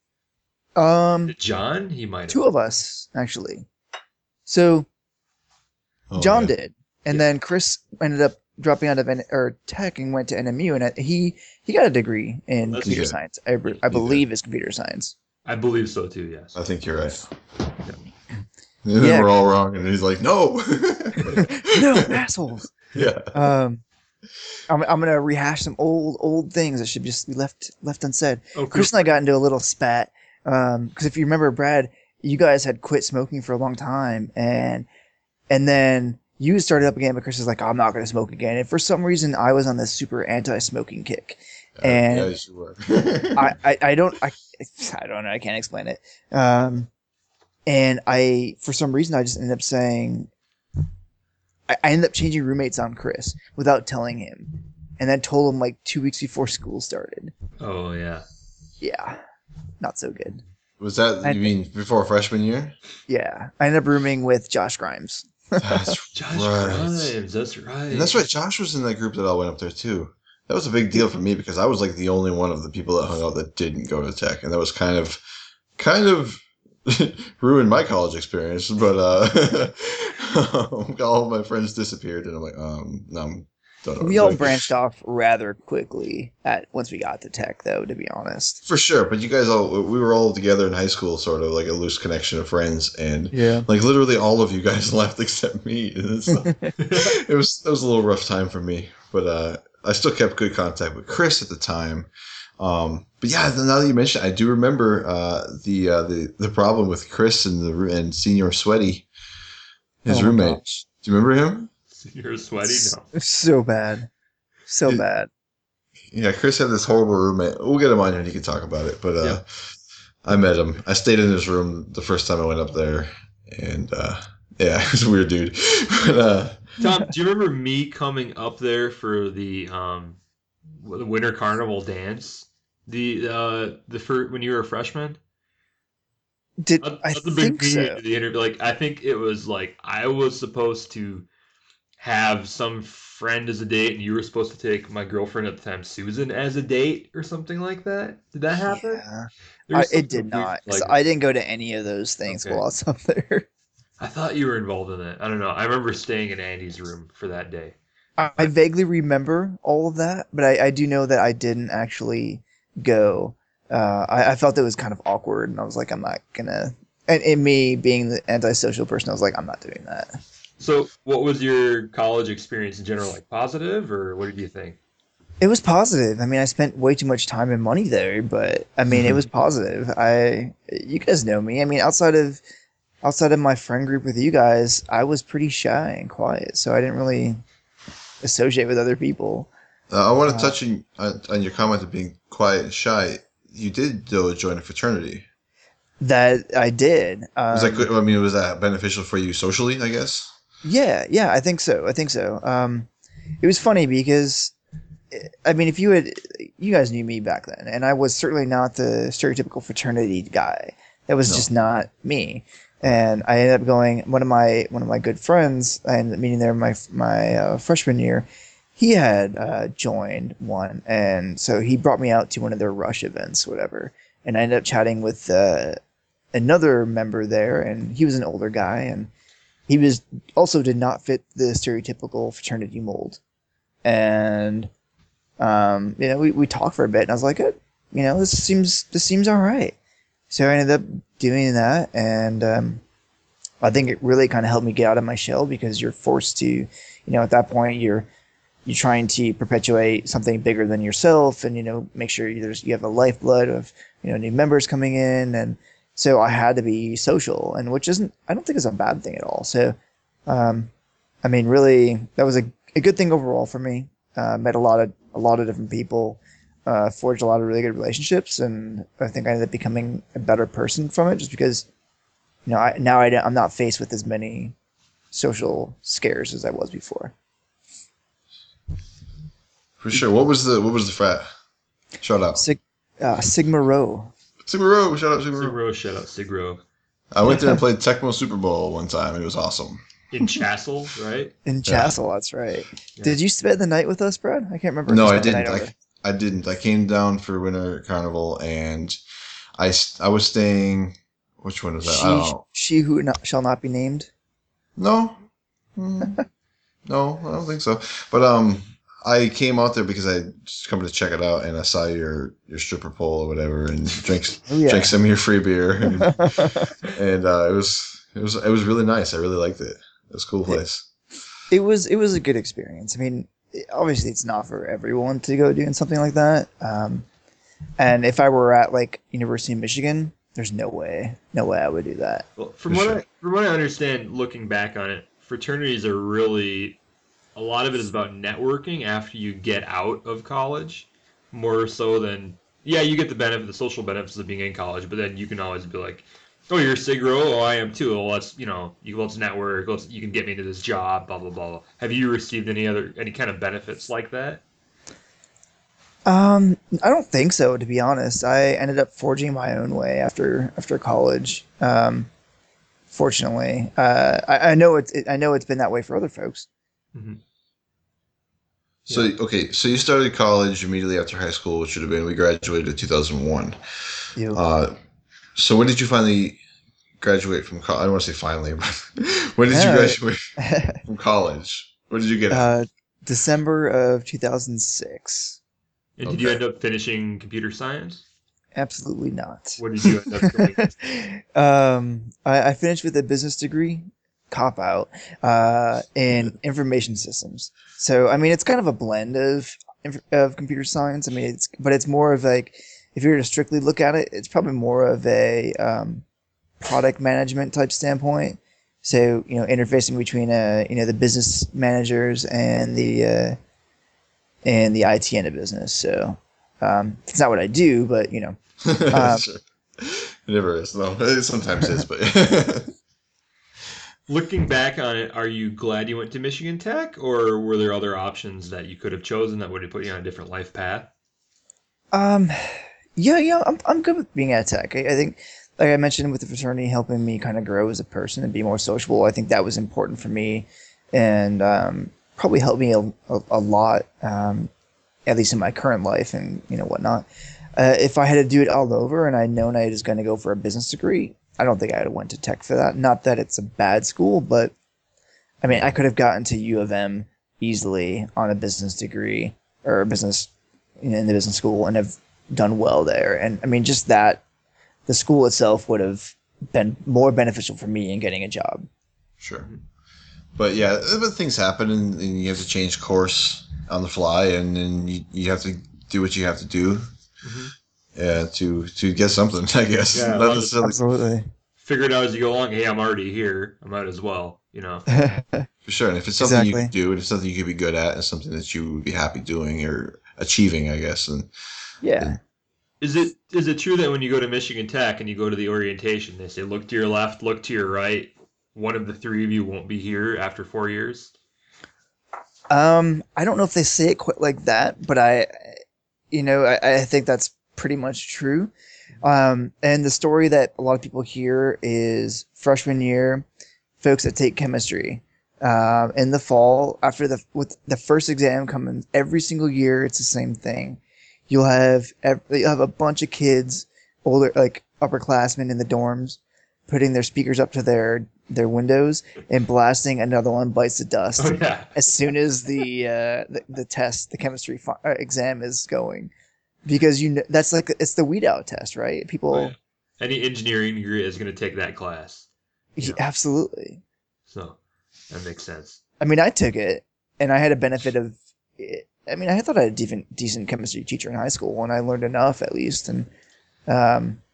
Um,
John, he might have.
two of us actually. So
Oh,
John
yeah.
did, and
Yeah.
then Chris ended up dropping out of N- or tech and went to N M U, and he he got a degree in
That's
computer
good.
science. I, re- I
He did.
believe it's computer science.
I believe so too. Yes.
I think you're right. And then
Yeah.
we're all wrong, and he's like, "No,
No, assholes.
Yeah,
Um, I'm I'm gonna rehash some old old things that should just be left left unsaid.
Oh,
Chris and I got into a little spat because if you remember, Brad, you guys had quit smoking for a long time, and and then you started up again. But Chris was like, "I'm not gonna smoke again." And for some reason, I was on this super anti-smoking kick, and
yeah, you were.
I, I, I don't I, I don't know, I can't explain it. Um, and I for some reason I just ended up saying I, I ended up changing roommates on Chris without telling him, and then told him like two weeks before school started.
Oh yeah.
Yeah, not so good.
Was that
I-
you mean before freshman year?
Yeah, I ended up rooming with Josh Grimes.
That's
Josh
right.
Grimes. That's right.
And that's right. Josh was in that group that all went up there too. That was a big deal for me because I was like the only one of the people that hung out that didn't go to tech, and that was kind of, kind of ruined my college experience. But uh, all of my friends disappeared, and I'm like, um, no, I'm done.
We all
Like,
branched off rather quickly at once we got to tech, though. To be honest.
for sure. But you guys all, we were all together in high school, sort of like a loose connection of friends, and
Yeah.
like literally all of you guys left except me. And it's like- it was it was a little rough time for me, but uh, I still kept good contact with Chris at the time. Um, but yeah, now that you mention it, I do remember uh, the uh, the the problem with Chris and the and Senior Sweaty, his
Oh my
roommate.
gosh.
Do you remember him?
You're sweaty now.
So bad, so
It-
bad.
Yeah, Chris had this horrible roommate. We'll get him on here and he can talk about it. But uh, I met him. I stayed in his room the first time I went up there, and uh, yeah, he was a weird dude. But uh,
Tom, do you remember me coming up there for the um the Winter Carnival dance? The uh the fir- when you were a freshman?
Did
At,
I
at the
think
beginning
so?
of the interview, like I think it was like I was supposed to have some friend as a date, and you were supposed to take my girlfriend at the time, Susan, as a date or something like that. Did that happen?
Yeah.
There
I,
was
it
something
did
weird,
not. 'cause
like-
I didn't go to any of those things
Okay.
while I was up there.
I thought you were involved in that. I don't know. I remember staying in Andy's room for that day.
I, I vaguely remember all of that, but I, I do know that I didn't actually go. Uh, I, I felt it was kind of awkward, and I was like, I'm not gonna. And, and me being the antisocial person, I was like, I'm not doing that.
So, what was your college experience in general? Like positive, or what did you think?
It was positive. I mean, I spent way too much time and money there, but I mean, it was positive. I, you guys know me. I mean, outside of, outside of my friend group with you guys, I was pretty shy and quiet, so I didn't really associate with other people.
uh, I want to
Uh,
touch on, on on your comment of being quiet and shy. You did though join a fraternity.
That I did. Um,
Was that good? I mean, was that beneficial for you socially? I guess.
Yeah, yeah, I think so. I think so. Um, it was funny because, I mean, if you had, you guys knew me back then, and I was certainly not the stereotypical fraternity guy. That was
No.
just not me. And I ended up going. One of my one of my good friends, I ended up meeting there my my uh, freshman year. He had uh, joined one, and so he brought me out to one of their Rush events, whatever. And I ended up chatting with uh, another member there, and he was an older guy, and he was also did not fit the stereotypical fraternity mold. And um, you know, we, we talked for a bit, and I was like, "Good, you know, this seems this seems all right." So I ended up doing that, and um, I think it really kind of helped me get out of my shell because you're forced to, you know, at that point you're you're trying to perpetuate something bigger than yourself, and you know, make sure there's you have a lifeblood of you know new members coming in, and so I had to be social, and which isn't I don't think is a bad thing at all. So, um, I mean, really, that was a, a good thing overall for me. Uh, met a lot of a lot of different people, uh, forged a lot of really good relationships, and I think I ended up becoming a better person from it, just because you know I, now I, don't- I'm not faced with as many social scares as I was before.
For sure. What was the what was the frat? Shout out.
Sig, uh, Sigma Rho.
Sigma Rho. Shout out Sigma Rho.
Sigro, shout out Sigro.
I went there and played Tecmo Super Bowl one time, and it was awesome.
in Chassel, right?
In
Yeah.
Chassel, that's right.
Yeah.
Did you spend the night with us, Brad? I can't remember. if
No,
you
I
spent the
didn't.
night over.
I, I didn't. I came down for Winter Carnival, and I, s- I was staying. Which one was that? I don't
She,
know.
she who not, shall not be named.
No, Mm, no, I don't think so. But um, I came out there because I just come to check it out, and I saw your your stripper pole or whatever, and drank
Oh yeah.
drank some of your free beer, and, and uh, it was it was it was really nice. I really liked it. It was a cool place.
It was it was a good experience. I mean, it- obviously it's not for everyone to go doing something like that. Um, and if I were at like University of Michigan, there's no way, no way I would do that.
Well, from
For
what
sure.
I from what I understand, looking back on it, fraternities are really a lot of it is about networking after you get out of college, more so than yeah, you get the benefit, the social benefits of being in college, but then you can always be like, oh, you're a Sigro, oh, I am too. Well, let's you know, you let's network, let's you can get me into this job, blah blah blah. Have you received any other any kind of benefits like that?
Um, I don't think so, to be honest. I ended up forging my own way after after college. Um, fortunately, uh, I, I know it's it, I know it's been that way for other folks.
Mm-hmm.
So okay, so you started college immediately after high school, which should have been we graduated in two thousand one.
You,
Uh, so when did you finally graduate from college? I don't want to say finally, but when did you
Yeah.
graduate from college? What did you get? At?
uh, December of two thousand six.
And did you
Okay.
end up finishing computer science?
Absolutely not.
What did you end up doing?
um, I, I finished with a business degree, cop out, uh, in information systems. So I mean, it's kind of a blend of inf- of computer science. I mean, it's but it's more of like if you were to strictly look at it, it's probably more of a um, product management type standpoint. So you know, interfacing between uh, you know the business managers and the uh, and the I T end of business. So um, it's not what I do, but you know. Um,
Sure. It never is. No, it sometimes is, but
Looking back on it, are you glad you went to Michigan Tech, or were there other options that you could have chosen that would have put you on a different life path?
Um, yeah, yeah, I'm I'm good with being at Tech. I, I think, like I mentioned, with the fraternity helping me kind of grow as a person and be more sociable, I think that was important for me, and um, probably helped me a, a, a lot, um, at least in my current life and you know whatnot. Uh, if I had to do it all over and I'd known I was going to go for a business degree, I don't think I would have went to Tech for that. Not that it's a bad school, but I mean, I could have gotten to U of M easily on a business degree or a business you know, in the business school and have done well there. And I mean, just that the school itself would have been more beneficial for me in getting a job.
sure. But yeah, but things happen, and, and you have to change course on the fly, and then you, you have to do what you have to do
Mm-hmm.
uh, to to get something. I guess
Yeah,
not
well,
necessarily
Absolutely.
Figure it out as you go along. Hey, I'm already here. I might as well, you know.
for sure. And if it's something you
Exactly.
can do, and it's something you could be good at, and something that you would be happy doing or achieving, I guess. And
Yeah.
Is it is it true that when you go to Michigan Tech and you go to the orientation, they say look to your left, look to your right. One of the three of you won't be here after four years.
Um, I don't know if they say it quite like that, but I, you know, I, I think that's pretty much true. Um, and the story that a lot of people hear is freshman year, folks that take chemistry, um, in the fall after the with the first exam coming every single year, it's the same thing. You'll have ev- you'll have a bunch of kids, older like upperclassmen in the dorms, putting their speakers up to their their windows and blasting Another One Bites the Dust
Oh yeah.
as soon as the uh, the, the test, the chemistry fi- uh, exam is going, because you know that's like it's the weed out test, right? People,
Oh, yeah. Any engineering degree is going to take that class. Yeah.
absolutely.
So that makes sense.
I mean, I took it, and I had a benefit of it. I mean, I thought I had a decent, decent chemistry teacher in high school, and I learned enough at least, and um,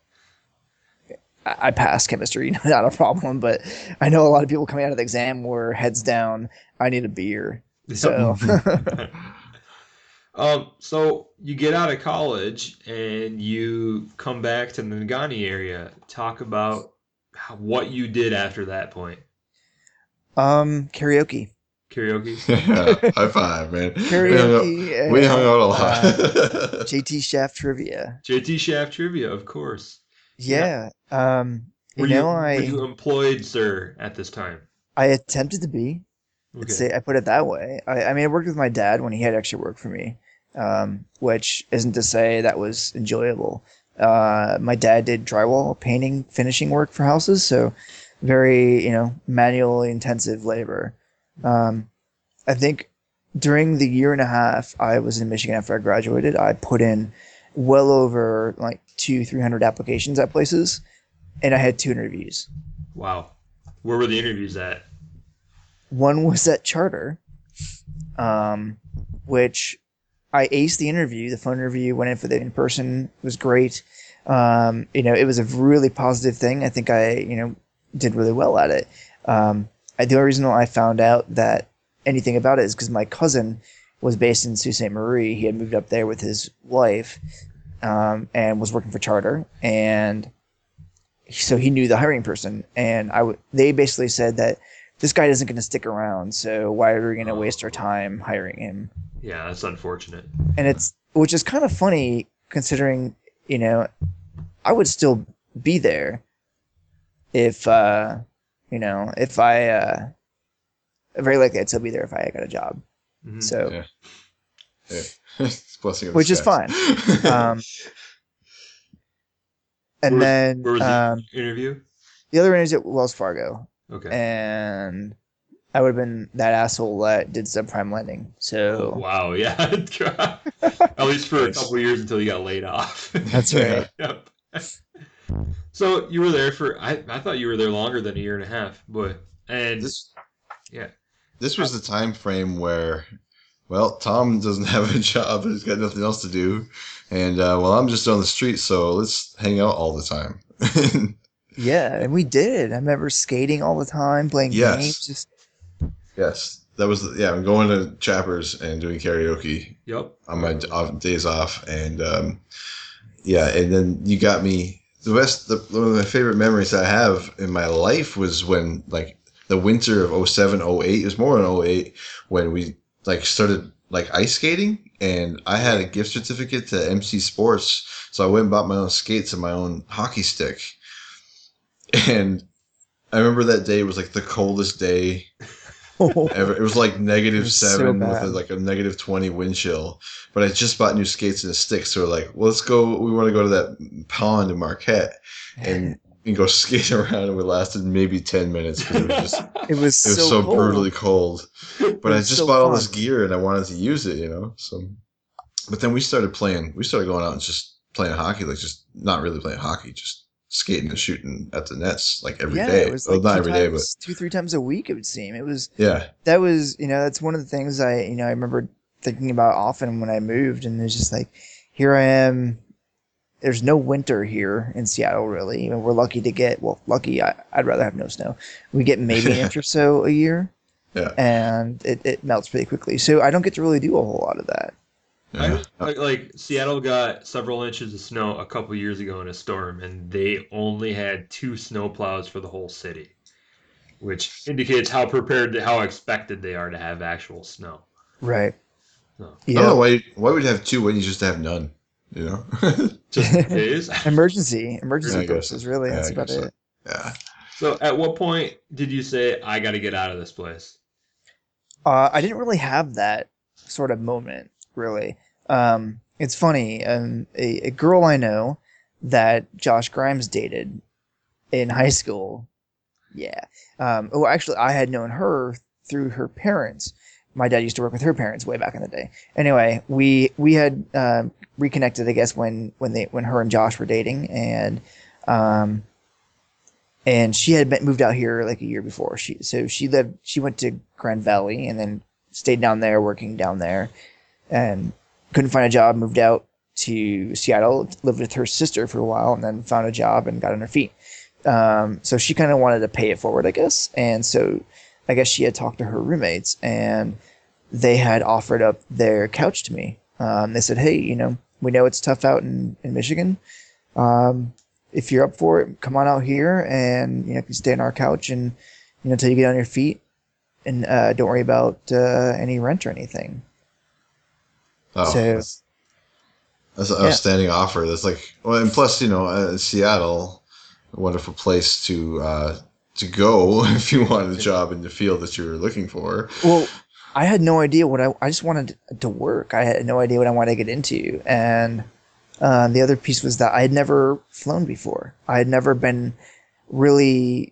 I, I passed chemistry, not a problem. But I know a lot of people coming out of the exam were heads down. I need a beer, so.
Um, so you get out of college and you come back to the Nagani area. Talk about how, what you did after that point.
um, karaoke.
Karaoke.
yeah, high five, man.
Karaoke.
We hung out, we hung out a
uh,
lot.
J T Shaft trivia.
J T Shaft Trivia, of course.
Yeah. Um, you
Were
know,
you,
I
were you employed, sir, at this time?
I attempted to be.
Okay.
Let's say I put it that way. I, I mean, I worked with my dad when he had extra work for me, um, which isn't to say that was enjoyable. Uh, my dad did drywall, painting, finishing work for houses, so very, you know, manually intensive labor. Um, I think during the year and a half I was in Michigan after I graduated, I put in well over like two, three hundred applications at places, and I had two interviews.
Wow. Where were the interviews at?
One was at Charter, um, which I aced the interview. The phone interview, went in for the in person. It was great. Um, you know, it was a really positive thing. I think I, you know, did really well at it. Um, I, the only reason why I found out that anything about it is because my cousin was based in Sault Ste. Marie. He had moved up there with his wife, um, and was working for Charter, and so he knew the hiring person. And I w- they basically said that this guy isn't going to stick around, so why are we going to waste our time hiring him?
Yeah, that's unfortunate.
And it's, which is kind of funny considering, you know, I would still be there if, uh, you know, if I, uh, very likely I'd still be there if I got a job.
Mhm.
So,
Yeah. Yeah. It's a blessing of
which is
disguise.
fine. Um, and
Where was-
then
Where was the
um,
interview?
the other one is at Wells Fargo.
Okay.
And I would have been that asshole that did subprime lending. So,
Oh, wow, yeah. At least for a
Nice.
couple of years until you got laid off.
that's right.
Yep. So you were there for I, I thought you were there longer than a year and a half, but and
This
yeah.
this was the time frame where, well, Tom doesn't have a job, he's got nothing else to do, and uh, well, I'm just on the street, so let's hang out all the time.
Yeah, and we did. I remember skating all the time, playing
Yes.
games. Just
Yes, that was the, yeah. I'm going to Chappers and doing karaoke
Yep.
on my d- off, days off, and um, yeah, and then you got me. The best, the, one of my favorite memories I have in my life was when like the winter of oh seven, oh eight. It was more in oh eight when we like started like ice skating, and I had a gift certificate to M C Sports, so I went and bought my own skates and my own hockey stick, and I remember that day was like the coldest day ever. It was like
It
negative
was so
seven with
bad.
a, like a negative twenty wind chill. But I just bought new skates and a stick, so we're like, well, let's go. We want to go to that pond in Marquette and, and go skate around. And we lasted maybe ten minutes because it was just
it was
it was
so,
so,
cold.
brutally cold. But I
was
just
so
bought all
fun.
this gear and I wanted to use it, you know. So, but then we started playing. We started going out and just playing hockey, like just not really playing hockey, just skating and shooting at the nets like every day.
Yeah, it was
well,
like
not
two
every day, but
times, two, three times a week. It would seem. It was
yeah.
that was you know that's one of the things I you know I remember thinking about often when I moved, and it's just like here I am. There's no winter here in Seattle, really. You know, we're lucky to get well, lucky. I, I'd rather have no snow. We get maybe an inch or so a year,
Yeah.
and it, it melts pretty quickly. So I don't get to really do a whole lot of that.
Yeah.
I, like, like Seattle got several inches of snow a couple years ago in a storm, and they only had two snow plows for the whole city, which indicates how prepared, how expected they are to have actual snow.
Right.
So,
I don't know
Yeah.
why. Why would you have two when you just have none? You know.
just in case.
Emergency, emergency
I guess
purposes.
so.
Really,
Yeah,
that's
I
about
guess so.
it.
Yeah.
So, at what point did you say, "I got to get out of this place"?
Uh, I didn't really have that sort of moment, really. Um, it's funny. Um, a, a girl I know that Josh Grimes dated in high school. Yeah. Um, oh, actually, I had known her through her parents. My dad used to work with her parents way back in the day. Anyway, we we had um, reconnected, I guess, when when they when her and Josh were dating, and um, and she had been, moved out here like a year before. She so she lived she went to Grand Valley and then stayed down there, working down there, and couldn't find a job. Moved out to Seattle, lived with her sister for a while, and then found a job and got on her feet. Um, so she kind of wanted to pay it forward, I guess, and so I guess she had talked to her roommates, and they had offered up their couch to me. Um, they said, "Hey, you know, we know it's tough out in in Michigan. Um, if you're up for it, come on out here, and you know, you can stay on our couch, and you know, until you get on your feet, and uh, don't worry about uh, any rent or anything."
Oh,
So-
that's, that's an
Yeah.
outstanding offer. That's like, well, and plus, you know, uh, Seattle, a wonderful place to uh, to go if you wanted a job in the field that you were looking for.
Well, I had no idea what I. I just wanted to work. I had no idea what I wanted to get into, and uh, the other piece was that I had never flown before. I had never been really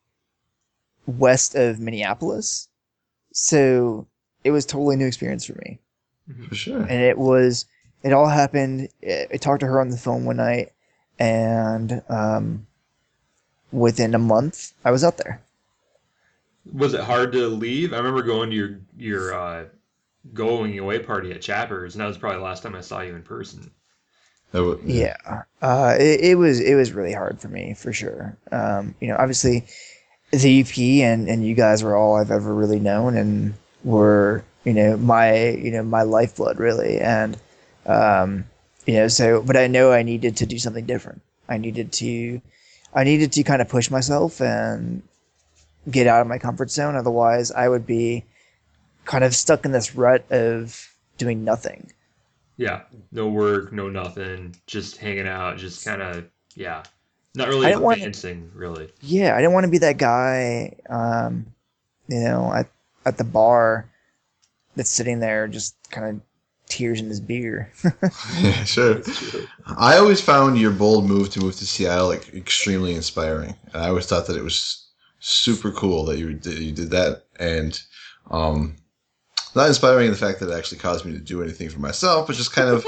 west of Minneapolis, so it was totally new experience for me.
For sure.
And it was. It all happened. I talked to her on the phone one night, and um, within a month, I was out there.
Was it hard to leave? I remember going to your your uh, going away party at Chappers, and that was probably the last time I saw you in person.
That would,
Yeah, uh, it, it was it was really hard for me for sure. Um, you know, obviously, the U P and, and you guys were all I've ever really known, and were you know my you know my lifeblood really, and um, you know so. But I know I needed to do something different. I needed to, I needed to kind of push myself and get out of my comfort zone. Otherwise, I would be kind of stuck in this rut of doing nothing.
Yeah, no work, no nothing, just hanging out, just kind of, yeah, not really
I didn't want-
advancing, really.
Yeah, I didn't want to be that guy, um, you know, at at the bar that's sitting there just kind of tears in his beer.
Yeah, sure. I always found your bold move to move to Seattle like extremely inspiring. And I always thought that it was super cool that you did, you did that, and um, not inspiring in the fact that it actually caused me to do anything for myself, but just kind of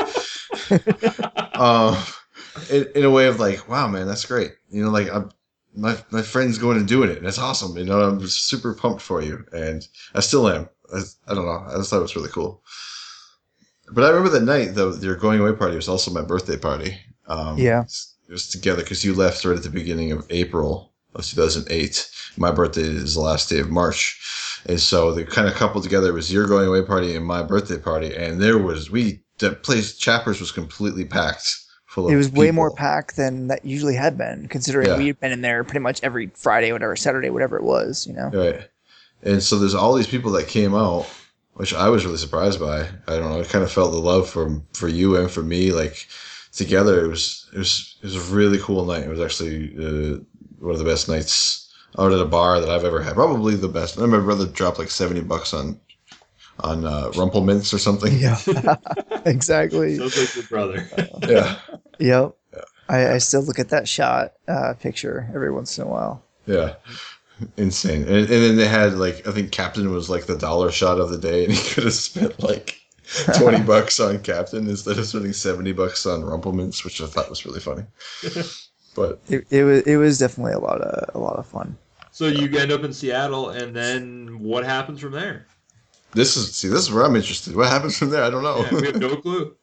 um, in, in a way of like, wow, man, that's great. You know, like I'm, my my friend's going and doing it, and it's awesome. You know, I'm just super pumped for you, and I still am. I, I don't know. I just thought it was really cool. But I remember that night, though, your going away party was also my birthday party. Um,
Yeah.
It was together because you left right at the beginning of April of two thousand eight. My birthday is the last day of March. And so they kind of coupled together. It was your going away party and my birthday party. And there was, we, that place, Chappers was completely packed full of
It was way
people.
more packed than that usually had been, considering
Yeah.
we'd been in there pretty much every Friday, whatever, Saturday, whatever it was, you know?
Right. And so there's all these people that came out, which I was really surprised by. I don't know. I kind of felt the love from for you and for me, like together. It was it was it was a really cool night. It was actually uh, one of the best nights out at a bar that I've ever had. Probably the best. My brother dropped like seventy bucks on on uh, Rumple Mints or something.
Yeah, exactly.
Sounds like your brother.
Yeah.
Yep.
Yeah.
I, I still look at that shot uh, picture every once in a while.
Yeah. Insane. And, and then they had like, I think Captain was like the dollar shot of the day, and he could have spent like twenty bucks on Captain instead of spending seventy bucks on Rumple Mints, which I thought was really funny. But
It, it was it was definitely a lot of a lot of fun.
So you end up in Seattle, and then what happens from there?
this is, see, this is where I'm interested. What happens from there? I don't know.
Yeah, we have no clue.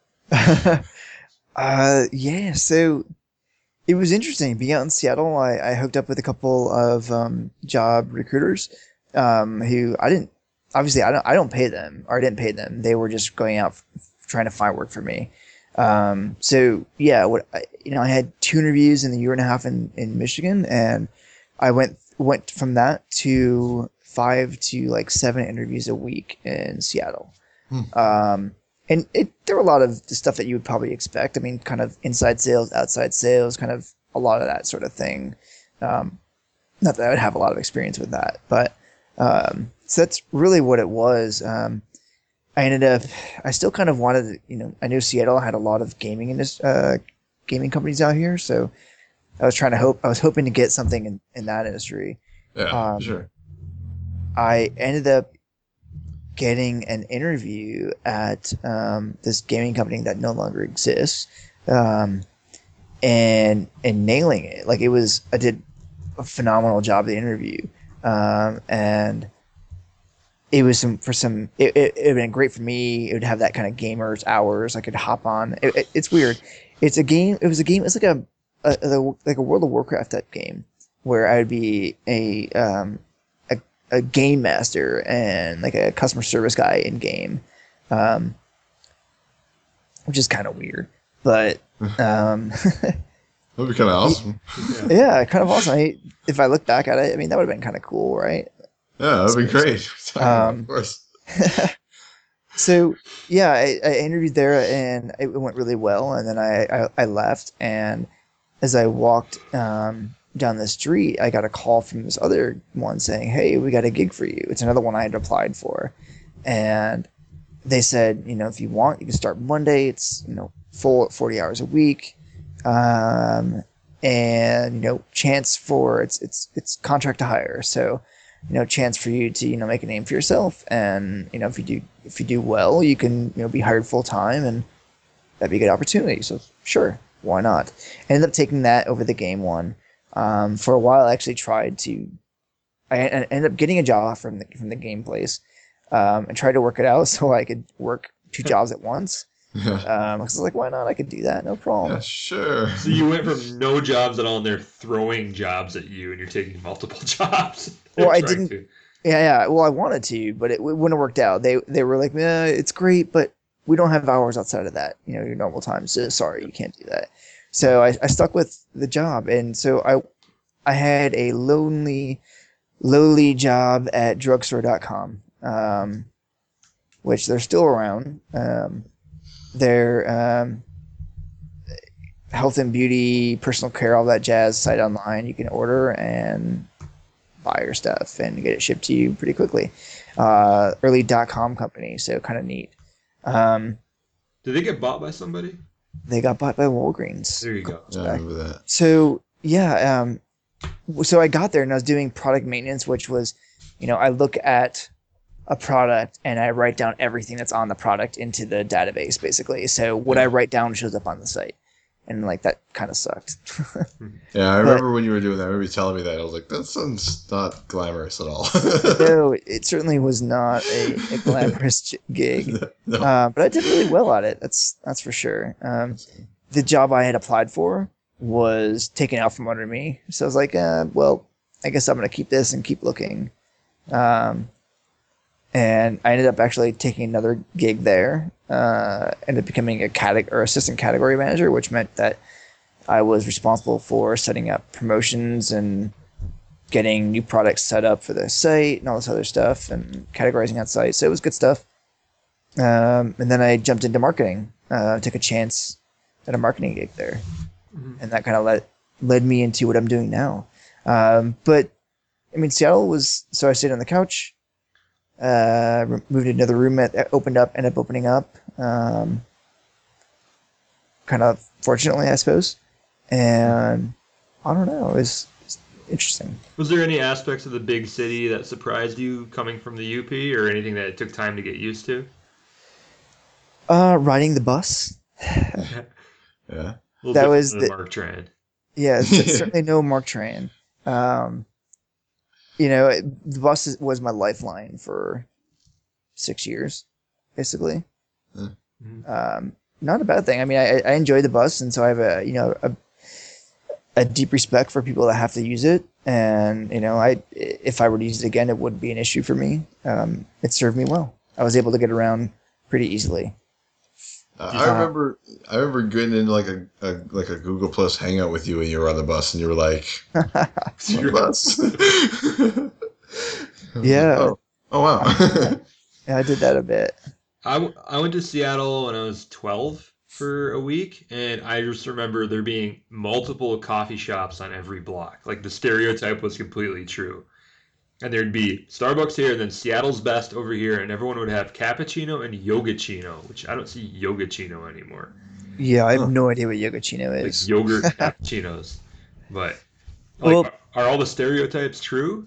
uh, yeah, so it was interesting being out in Seattle. I, I hooked up with a couple of um, job recruiters um, who I didn't obviously I don't I don't pay them or I didn't pay them. They were just going out f- trying to find work for me. Um, so yeah, what I, you know, I had two interviews in the year and a half in, in Michigan, and I went went from that to five to like seven interviews a week in Seattle.
Hmm.
Um, and it there were a lot of the stuff that you would probably expect. I mean, kind of inside sales, outside sales, kind of a lot of that sort of thing. Um, not that I would have a lot of experience with that, but um, so that's really what it was. Um, I ended up, I still kind of wanted, to, you know, I knew Seattle had a lot of gaming in this, uh, gaming companies out here, so I was trying to hope, I was hoping to get something in, in that industry.
Yeah,
Um,
sure.
I ended up getting an interview at um, this gaming company that no longer exists, um, and and nailing it. Like it was, I did a phenomenal job of the interview, um, and it was some for some. It it would have been great for me. It would have that kind of gamers hours. I could hop on. It, it, it's weird. It's a game. It was a game. It's like a, a, a like a World of Warcraft type game where I would be a um, a game master and like a customer service guy in game, um, which is kind of weird, but um,
That'd be kind of awesome.
yeah, kind of awesome. I, if I look back at it, I mean, that would have been kind of cool, right?
Yeah, that'd be great.
Um,
of course.
So yeah, I, I interviewed there and it went really well, and then I, I, I left, and as I walked um, down the street, I got a call from this other one saying, "Hey, we got a gig for you." It's another one I had applied for, and they said, you know, if you want, you can start Monday. It's, you know, full forty hours a week, um, and you know, chance for it's it's it's contract to hire. So, you know, chance for you to, you know, make a name for yourself, and you know, if you do if you do well, you can, you know, be hired full time, and that'd be a good opportunity. So sure, why not? I ended up taking that over the game one. Um, for a while, I actually tried to. I, I ended up getting a job from the from the game place, um, and tried to work it out so I could work two jobs at once.
Yeah.
Um, I was like, why not? I could do that, no problem.
Yeah, sure.
So you went from no jobs at all, and they're throwing jobs at you, and you're taking multiple jobs.
Well, I
Trying
didn't.
to-
Yeah, yeah. Well, I wanted to, but it, it wouldn't have worked out. They they were like, eh, it's great, but we don't have hours outside of that. You know, your normal time. So sorry, you can't do that. So I, I stuck with the job, and so I I had a lonely, lowly job at drugstore dot com, um, which they're still around. Um, they're um, health and beauty, personal care, all that jazz site online. You can order and buy your stuff and get it shipped to you pretty quickly. Uh, early dot com company, so kind of neat. Um,
Did they get bought by somebody?
they got bought by Walgreens.
There you go.
Yeah, I remember that.
So yeah, um, so I got there and I was doing product maintenance, which was, you know, I look at a product and I write down everything that's on the product into the database, basically. So what I write down shows up on the site, and like that kind of sucked.
Yeah, I remember when you were doing that. I remember you telling me that. I was like, that sounds not glamorous at all.
No, it certainly was not a, a glamorous gig,
No.
uh, but I did really well at it. That's that's for sure. Um, the job I had applied for was taken out from under me, so I was like, uh, well, I guess I'm gonna keep this and keep looking. Um, and I ended up actually taking another gig there. Uh, ended up becoming a categ- or assistant category manager, which meant that I was responsible for setting up promotions and getting new products set up for the site and all this other stuff and categorizing that site. So it was good stuff. Um, and then I jumped into marketing. Uh, took a chance at a marketing gig there,
Mhm.
and that kind of led led me into what I'm doing now. Um, but I mean, Seattle was so I stayed on the couch. Uh, re- moved into another room that opened up, ended up opening up. Um, kind of fortunately, I suppose. And I don't know, it was, it was interesting.
Was there any aspects of the big city that surprised you coming from the U P, or anything that it took time to get used to?
Uh, riding the bus.
Yeah.
A little
That
different
was
than
the-
Mark Tran.
Yeah, it's certainly no Mark Tran. Um, you know, it, the bus is, was my lifeline for six years, basically.
Mhm.
Um, not a bad thing. I mean, I, I enjoy the bus, and so I have a you know a, a deep respect for people that have to use it. And you know, I if I were to use it again, it wouldn't be an issue for me. Um, it served me well. I was able to get around pretty easily.
Uh, I remember, I remember getting in like a, a like a Google Plus hangout with you, and you were on the bus, and you were like, "Your bus."
Yeah.
Oh, oh wow.
Yeah, I did that a bit.
I, w- I went to Seattle when I was twelve for a week, and I just remember there being multiple coffee shops on every block. Like, the stereotype was completely true. And there'd be Starbucks here, and then Seattle's Best over here, and everyone would have cappuccino and yogachino, which I don't see yogachino anymore.
Yeah, I have
Huh.
no idea what yogachino
Like
is.
yogurt cappuccinos. But, like,
Well-
are, are all the stereotypes true?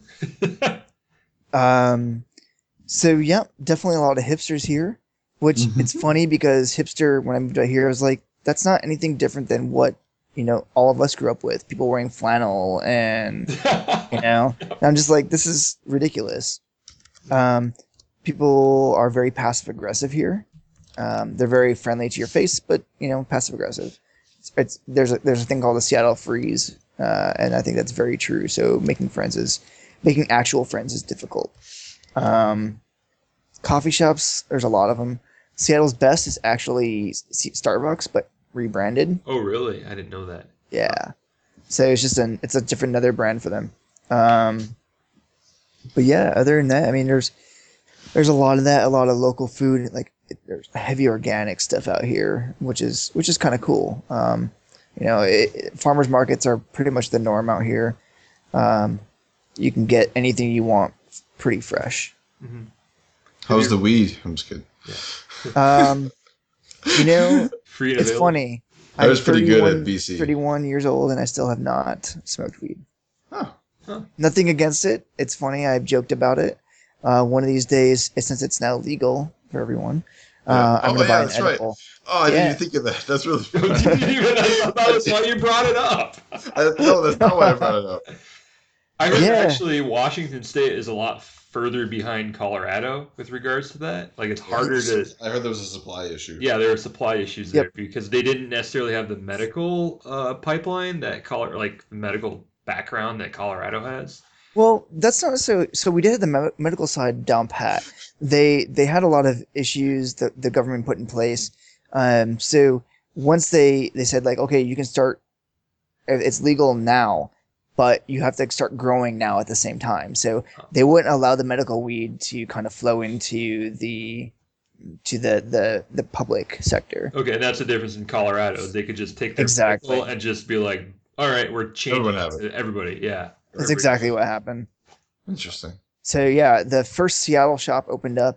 Um, so yeah, definitely a lot of hipsters here, which
Mhm.
it's funny because hipster, when I moved out here, I was like, that's not anything different than what, you know, all of us grew up with. People wearing flannel and, you know, and I'm just like, this is ridiculous. Um, people are very passive aggressive here. Um, they're very friendly to your face, but, you know, passive aggressive. It's, it's there's a, there's a thing called the Seattle freeze. Uh, and I think that's very true. So making friends is, making actual friends is difficult. Um, coffee shops, there's a lot of them. Seattle's Best is actually S- Starbucks, but rebranded.
Oh, really? I didn't know that.
Yeah. So it's just an, it's a different, another brand for them. Um, but yeah, other than that, I mean, there's, there's a lot of that, a lot of local food, like it, there's heavy organic stuff out here, which is, which is kind of cool. Um, You know, it, farmers markets are pretty much the norm out here. Um, you can get anything you want pretty fresh.
Mm-hmm.
How's the weed? I'm just kidding.
Yeah.
Um, you know,
Free and
it's
available?
funny.
I was
I'm
pretty good at
thirty-one
B C.
thirty-one years old, and I still have not smoked weed.
Oh,
Nothing against it. It's funny. I've joked about it. Uh, one of these days, since it's now legal for everyone, uh,
Yeah.
I'm
Oh,
gonna
yeah,
buy an
that's right.
edible.
oh, I
Yeah.
didn't even think of that. That's really
You
funny.
didn't even- I thought that's why you brought it up.
I, no, that's not why I brought it up.
I heard
Yeah.
actually Washington State is a lot further behind Colorado with regards to that. Like it's harder to.
I heard there was a supply issue.
Yeah, there are supply issues
Yep.
there because they didn't necessarily have the medical uh, pipeline that Colorado, like the medical background that Colorado has.
Well, that's not so. So we did have the me- medical side down pat. They they had a lot of issues that the government put in place. Um, so once they they said like, okay, you can start. It's legal now, but you have to start growing now at the same time. So they wouldn't allow the medical weed to kind of flow into the to the the the public sector.
Okay, and that's the difference in Colorado. is They could just take their
Exactly.
medical and just be like, all right, we're changing
Everyone have
it to everybody. Yeah.
That's exactly what happened.
Interesting.
So yeah, the first Seattle shop opened up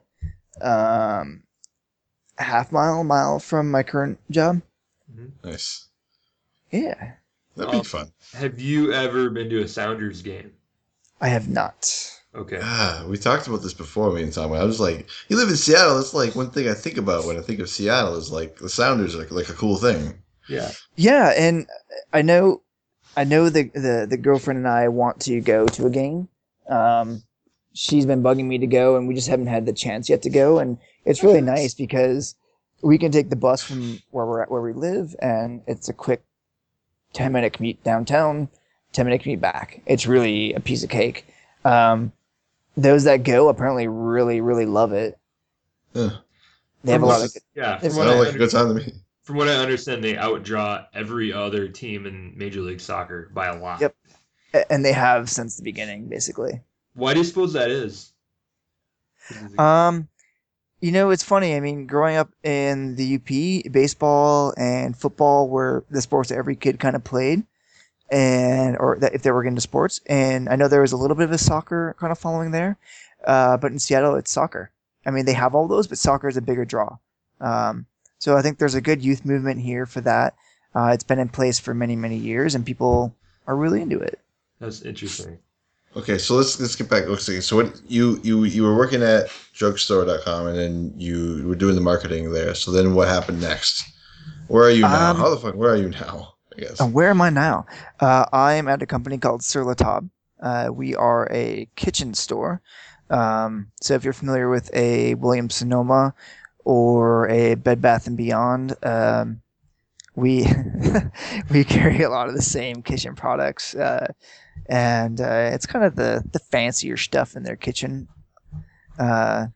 um, a half mile, mile from my current job.
Nice.
Yeah,
That'd be
Um,
fun.
Have you ever been to a Sounders game?
I have not.
Okay.
Ah, we talked about this before, me and Tom. I was like, you live in Seattle. That's like one thing I think about when I think of Seattle is like the Sounders are like, like a cool thing.
Yeah.
Yeah, and I know, I know the the the girlfriend and I want to go to a game. Um, she's been bugging me to go, and we just haven't had the chance yet to go. And it's really nice because we can take the bus from where we're at, where we live, and it's a quick ten minute commute downtown, ten minute commute back. It's really a piece of cake. Um, those that go apparently really, really love it.
Yeah.
They have a lot of good,
Yeah.
It's
From what,
Sounded
I
like a
under-
good time to me.
from what I understand, they outdraw every other team in Major League Soccer by a lot.
Yep. and they have since the beginning, basically.
Why do you suppose that is?
Um, you know, it's funny. I mean, growing up in the U P, baseball and football were the sports that every kid kind of played, and or that if they were into sports. And I know there was a little bit of a soccer kind of following there, uh, but in Seattle, it's soccer. I mean, they have all those, but soccer is a bigger draw. Um, so I think there's a good youth movement here for that. Uh, it's been in place for many, many years, and people are really into it.
That's interesting.
Okay, so let's let's get back. Okay, so what you you you were working at drugstore dot com and then you were doing the marketing there. So then what happened next? Where are you now?
Um,
How the fuck? Where are you now? I guess.
Uh, where am I now? Uh, I am at a company called Sur La Table. Uh, we are a kitchen store. Um, so if you're familiar with a Williams Sonoma or a Bed Bath and Beyond, um, we we carry a lot of the same kitchen products, uh, and uh, it's kind of the the fancier stuff in their kitchen. Uh,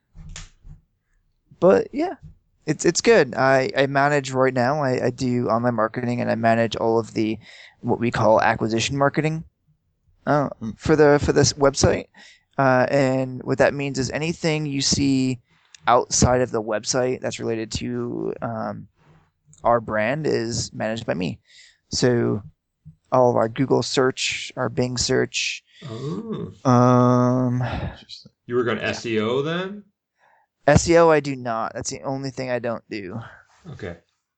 but yeah, it's it's good. I, I manage right now. I, I do online marketing and I manage all of the what we call acquisition marketing uh,
Mm.
for the for this website. Uh, and what that means is anything you see outside of the website that's related to um, our brand is managed by me. So all of our Google search, our Bing search,
Oh.
um,
Interesting.
You work on S E O then?
S E O I do not. That's the only thing I don't do.
Okay.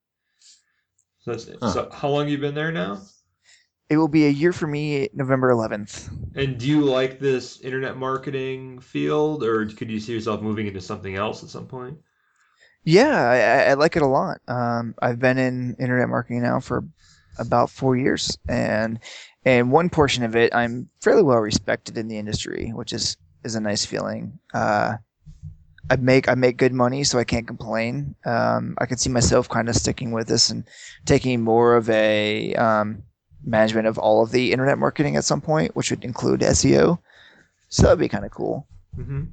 So that's
Huh.
so how long you been there now?
It will be a year for me, November eleventh.
And do you like this internet marketing field, or could you see yourself moving into something else at some point?
Yeah, I, I- I like it a lot. Um, I've been in internet marketing now for about four years, and and one portion of it, I'm fairly well respected in the industry, which is is a nice feeling. Uh, I make I make good money, so I can't complain. Um, I can see myself kind of sticking with this and taking more of a um, management of all of the internet marketing at some point, which would include S E O. So that'd be kind of cool.
Mm-hmm.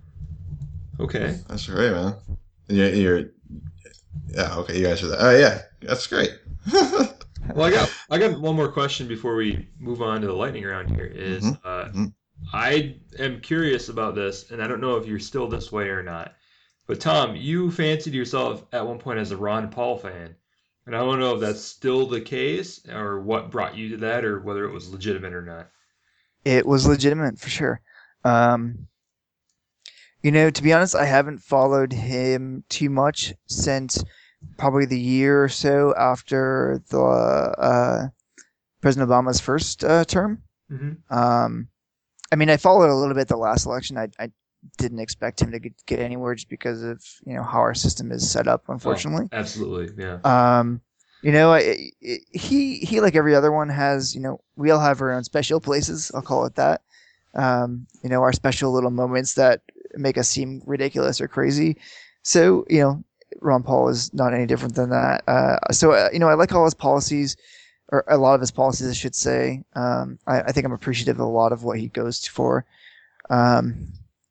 Okay.
That's great, man. You're, you're yeah. Okay, you answered that. Oh yeah, that's great.
Well, I got I got one more question before we move on to the lightning round. Here is
Mhm,
uh,
mhm.
I am curious about this, and I don't know if you're still this way or not. But Tom, you fancied yourself at one point as a Ron Paul fan. And I don't know if that's still the case or what brought you to that or whether it was legitimate or not.
It was legitimate for sure. Um, you know, to be honest, I haven't followed him too much since probably the year or so after the uh, President Obama's first uh, term.
Mm-hmm.
Um, I mean, I followed a little bit the last election. I, I didn't expect him to get, get anywhere just because of, you know, how our system is set up, unfortunately.
Oh, absolutely, yeah.
Um, you know, I, I, he he like every other one has, you know, we all have our own special places. I'll call it that. Um, you know, our special little moments that make us seem ridiculous or crazy. So, you know, Ron Paul is not any different than that. Uh, so, uh, you know, I like all his policies, or a lot of his policies, I should say. Um, I, I think I'm appreciative of a lot of what he goes to for. Um,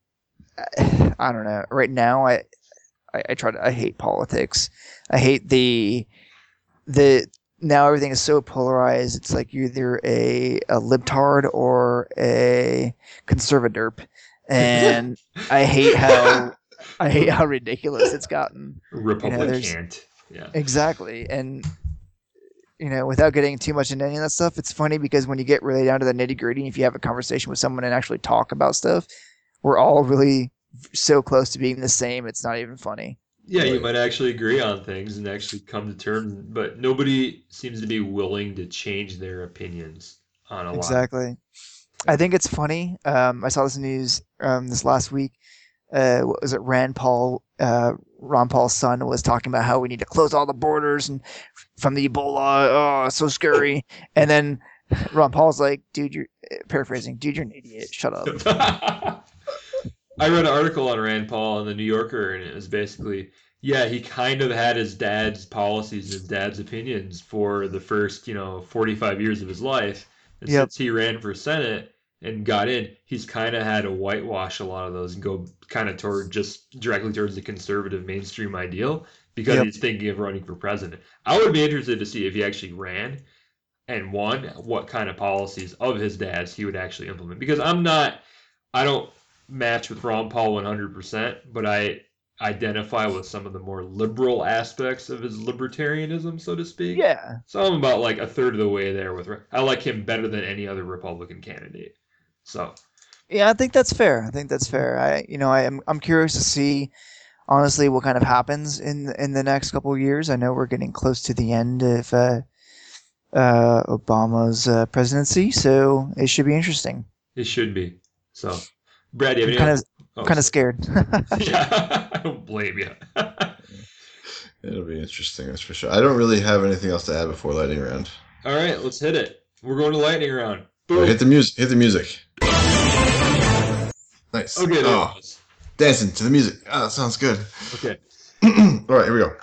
I don't know. Right now, I, I, I try to. I hate politics. I hate the, the. Now everything is so polarized. It's like you're either a a libtard or a conservaderp, and I hate how I hate how ridiculous it's gotten.
Republican.
You know,
yeah.
Exactly, and you know, without getting too much into any of that stuff, it's funny because when you get really down to the nitty gritty, if you have a conversation with someone and actually talk about stuff, we're all really so close to being the same. It's not even funny.
Yeah, you might actually agree on things and actually come to terms, but nobody seems to be willing to change their opinions on a lot.
Exactly. I think it's funny. Um, I saw this news um, this last week. Uh, what was it? Rand Paul, uh, Ron Paul's son was talking about how we need to close all the borders and from the Ebola. Oh, so scary. And then Ron Paul's like, "Dude, you're paraphrasing. Dude, you're an idiot. Shut up."
I read an article on Rand Paul in the New Yorker, and it was basically, yeah, he kind of had his dad's policies, his dad's opinions for the first, you know, forty-five years of his life. And
Yep.
since he ran for Senate and got in, he's kind of had to whitewash a lot of those and go kind of toward just directly towards the conservative mainstream ideal because
Yep.
he's thinking of running for president. I would be interested to see if he actually ran and won, what kind of policies of his dad's he would actually implement. Because I'm not, I don't match with Ron Paul one hundred percent, but I identify with some of the more liberal aspects of his libertarianism, so to speak.
Yeah.
So I'm about like a third of the way there with. I like him better than any other Republican candidate. So.
Yeah, I think that's fair. I think that's fair. I, you know, I am I'm curious to see, honestly, what kind of happens in in the next couple of years. I know we're getting close to the end of uh, uh, Obama's uh, presidency, so it should be interesting.
It should be. So. Brad, do you have any
kind of
oh,
kind of scared.
Yeah, I don't blame you.
It'll be interesting, that's for sure. I don't really have anything else to add before lightning round.
All right, let's hit it. We're going to lightning round.
Boom. Right, hit the music. Hit the music. Nice.
Okay. There
oh, dancing to the music. Ah, oh, that sounds good.
Okay.
All right, here we go.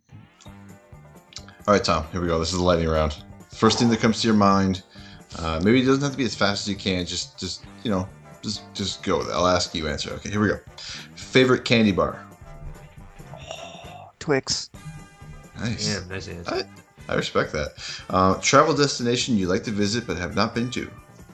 All right, Tom. Here we go. This is the lightning round. First thing that comes to your mind. Uh, maybe it doesn't have to be as fast as you can. Just, just you know. Just just go with it. I'll ask you answer. Okay, here we go. Favorite candy bar?
Twix.
Nice.
Damn, nice answer.
I, I respect that. Uh, travel destination you like to visit but have not been to?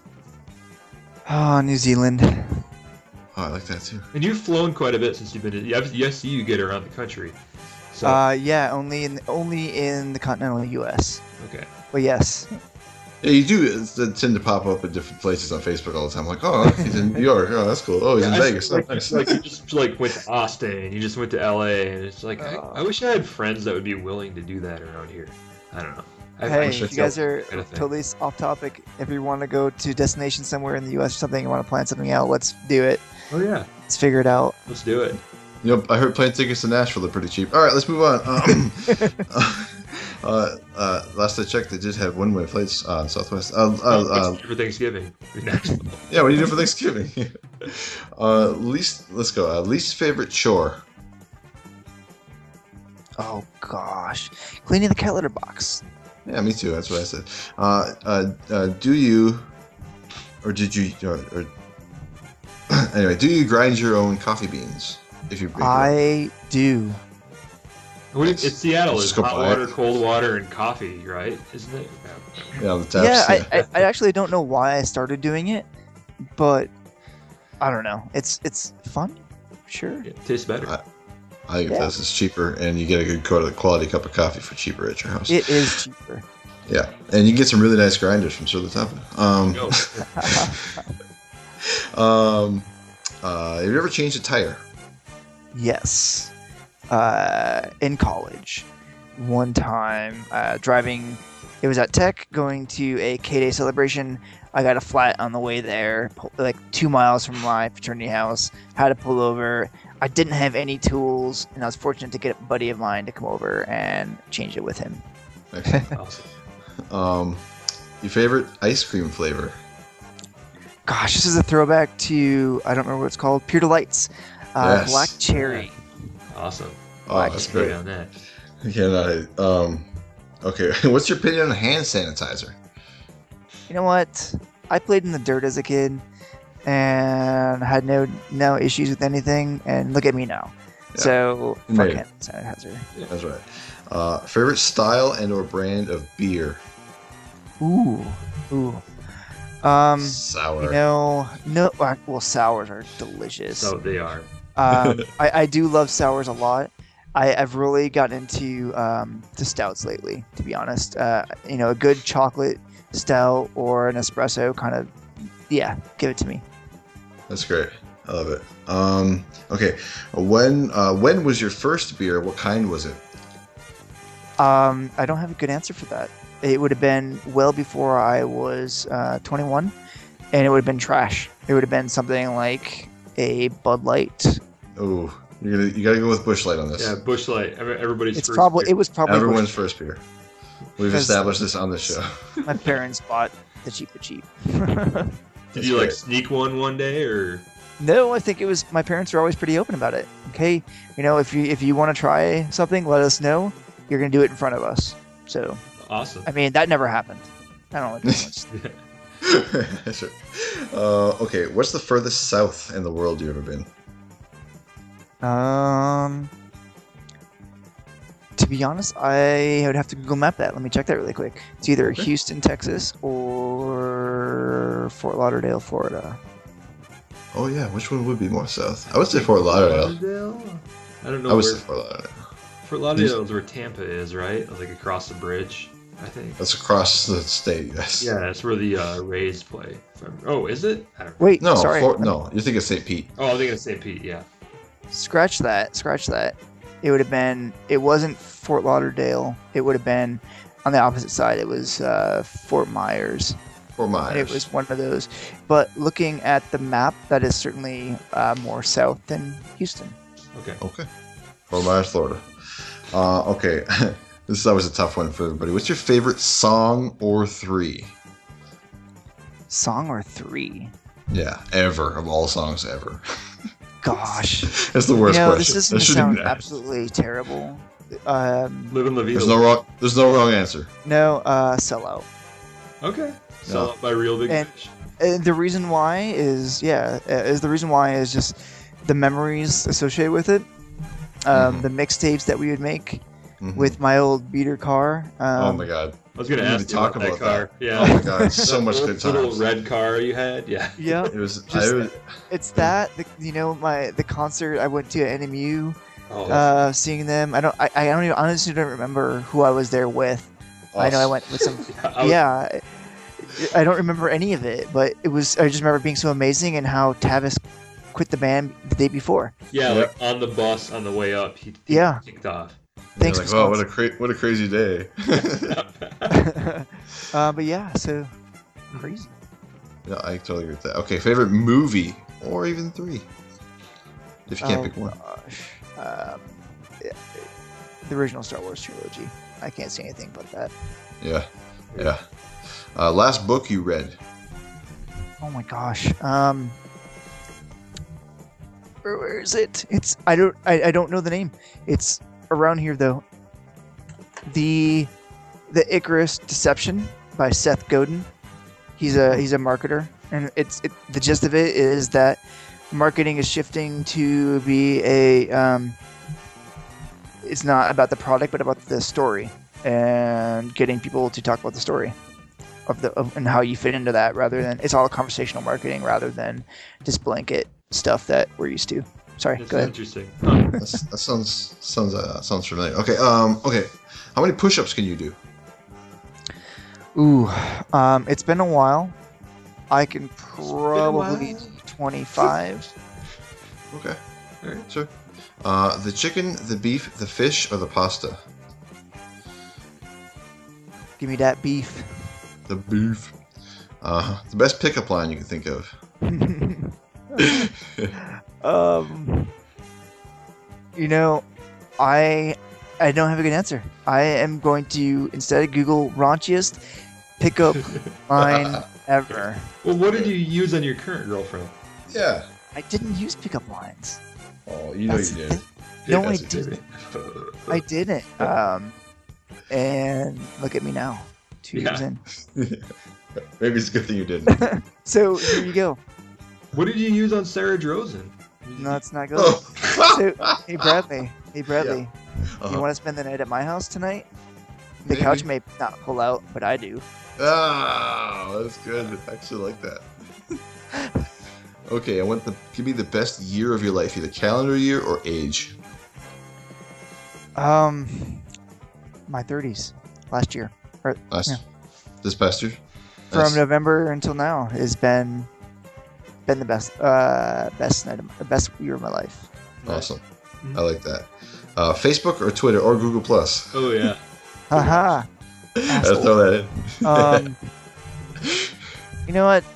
Oh, New Zealand.
Oh, I like that too.
And you've flown quite a bit since you've been to, yes, you get around the country. So.
Uh, yeah, only in only in the continental U S.
Okay.
But yes.
Yeah, you do tend to pop up at different places on Facebook all the time. Like, oh, he's in New York. Oh, that's cool. Oh, he's
yeah,
in
I,
Vegas.
Like,
oh, nice.
like you just like went to Austin. You just went to L A, and it's like
uh,
I, I wish I had friends that would be willing to do that around here. I don't know. I,
hey,
I
if you guys are
kind of
totally off topic, if you want to go to a destination somewhere in the U S or something, you want to plan something out, let's do it.
Oh yeah.
Let's figure it out.
Let's do it.
Yep, I heard plane tickets to Nashville are pretty cheap. All right, let's move on. Um, uh, uh, last I checked, they did have one-way flights on Southwest. Uh, uh,
oh,
uh,
for Thanksgiving.
Yeah, what do you do for Thanksgiving? uh, least, let's go. Uh, least favorite chore.
Oh gosh, cleaning the cat litter box.
Yeah, me too. That's what I said. Uh, uh, uh, do you, or did you, or, or anyway, do you grind your own coffee beans? If you,
I do.
It's, it's Seattle.
Let's
It's
go
hot
buy
water,
it.
cold water, and coffee, right? Isn't it?
Yeah, on the taps.
Yeah, I, I, I actually don't know why I started doing it, but I don't know. It's it's fun, sure.
It tastes better.
I, I think
Yeah.
this is cheaper, and you get a good quality quality cup of coffee for cheaper at your house.
It is cheaper.
Yeah, and you can get some really nice grinders from Sur La Table. Um,
Yo,
um, uh, have you ever changed a tire?
Yes. Uh, in college, one time uh, driving, it was at Tech going to a K-Day celebration. I got a flat on the way there, pu- like two miles from my fraternity house. Had to pull over. I didn't have any tools, and I was fortunate to get a buddy of mine to come over and change it with him.
Excellent.
awesome.
Um, your favorite ice cream flavor?
Gosh, this is a throwback to, I don't remember what it's called, Pure Delights. Uh,
Yes.
Black cherry.
Awesome.
Oh,
I
that's
can
great.
agree on that.
Yeah, no, um, okay. What's your opinion on hand sanitizer?
You know what? I played in the dirt as a kid and had no no issues with anything, and look at me now.
Yeah.
So
You
fuck
made it.
hand sanitizer.
That's right. Uh, favorite style and or brand of beer?
Ooh, ooh. Um,
Sour.
you know, no. Well, sours are delicious.
So they are.
Um, I, I do love sours a lot. I, I've really gotten into um, to stouts lately, to be honest. Uh, you know, a good chocolate stout or an espresso kind of, yeah, give it to me.
That's great. I love it. Um, okay. When uh, when was your first beer? What kind was it?
Um, I don't have a good answer for that. It would have been well before I was uh, twenty-one, and it would have been trash. It would have been something like a Bud Light.
Oh, you're gonna you gotta go with Busch Light on this.
Yeah, Bush Light. Every- Everybody's
It's
first
probably
beer.
it was probably
Everyone's
Busch-
first beer. We've
Because-
established this on the show.
My parents bought the cheap, the cheap.
Did
That's
you like
great.
sneak one one day or?
No, I think it was my parents are always pretty open about it. Okay, you know, if you if you want to try something, let us know. You're gonna do it in front of us. So,
Awesome.
I mean, that never happened. I don't know.
That's right. Uh, okay, what's the furthest south in the world you've ever been?
Um, to be honest, I would have to Google Map that. Let me check that really quick. It's either
Okay.
Houston, Texas, or Fort Lauderdale, Florida.
Oh yeah, which one would be more south? I would say Fort Lauderdale.
Lauderdale? I don't know
I would
where.
say Fort Lauderdale.
Fort Lauderdale is where Tampa is, right? Like across the bridge, I think.
That's across the state. Yes.
Yeah, that's where the uh, Rays play. If I'm- Oh, is it? I don't know.
Wait,
No,
sorry.
Fort, no. You're thinking of Saint Pete.
Oh, I was thinking of Saint Pete. Yeah.
Scratch that. Scratch that. It would have been. It wasn't Fort Lauderdale. It would have been on the opposite side. It was uh, Fort Myers.
Fort Myers.
It was one of those. But looking at the map, that is certainly uh, more south than Houston.
Okay.
Okay. Fort Myers, Florida. Uh, okay. This is always a tough one for everybody. What's your favorite song or three?
Song or three?
Yeah, ever of all songs ever.
Gosh.
That's the
You
worst
know,
question.
this is
I
going to
shouldn't
sound
even ask.
absolutely terrible. Um,
Live in La Vida.
There's no wrong. There's no wrong answer.
no, uh, Sellout.
Okay. So
No.
by Real Big
And-
Fish.
And the reason why is, yeah, uh, is the reason why is just the memories associated with it. Um,
Mhm.
The mixtapes that we would make
Mhm.
with my old beater car. Um,
oh my god.
I was gonna
we need
ask
to
you
talk
about,
about
that car.
that.
Yeah.
Oh my god. So much
That
good
little
times.
red car you had. Yeah.
Yeah,
It was. I
Just-
was
it's that. The, you know, my the concert I went to at N M U,
Oh,
uh, seeing them. I don't. I, I don't even honestly don't remember who I was there with. I know I went with some.
I was-
yeah, I- I don't remember any of it, but it was. I just remember it being so amazing and how Tavis quit the band the day before.
Yeah, like on the bus on the way up, he, he
Yeah.
kicked off.
Thanks
like,
for
oh, what a cra- what a crazy day.
uh, but yeah, so crazy.
Yeah, I totally agree with that. Okay, favorite movie or even three, if you can't
oh,
pick one.
Gosh. Um, yeah, the original Star Wars trilogy. I can't say anything but that.
Yeah, yeah. Uh, last book you read.
Oh my gosh. Um, where, where is it? It's I don't I, I don't know the name. It's around here though. The the Icarus Deception by Seth Godin. He's a he's a marketer, and it's it, the gist of it is that marketing is shifting to be a um, it's not about the product but about the story and getting people to talk about the story of the of, and how you fit into that rather than it's all conversational marketing rather than just blanket stuff that we're used to. Sorry,
That's
go ahead.
interesting. Huh.
That's, that sounds sounds uh, sounds familiar. Okay. Um. Okay. How many push-ups can you do?
Ooh, um, it's been a while. I can
been a
probably
while.
do twenty-five.
Okay. All right. Sure. Uh, the chicken, the beef, the fish, or the pasta?
Give me that beef.
The beef. Uh, the best pickup line you can think of.
um, you know, I I don't have a good answer. I am going to, instead of Google raunchiest pickup line ever.
Well, what did you use on your current girlfriend?
Yeah.
I didn't use pickup lines.
Oh, you know
That's
you
the
did.
thing. No, I
Yes, you
didn't. I didn't. Um, and look at me now, two years
Yeah.
in.
Maybe it's a good thing you didn't.
So here you go.
What did you use on Sarah Drozen?
No, it's not good.
Oh.
So, hey Bradley. Hey Bradley.
Uh-huh.
You want to spend the night at my house tonight? The
Maybe.
couch may not pull out, but I do.
Ah, that's good. I actually like that. Okay, I want the give me the best year of your life, either calendar year or age.
Um, my thirties, last year, or
Last
Yeah.
this past year.
from
Nice.
November until now, has been been the best, uh, best night, of, best year of my life.
Awesome.
Mhm.
I like that. Uh, Facebook or Twitter or Google Plus.
Oh yeah.
Haha.
I'll throw that in.
Um, you know what?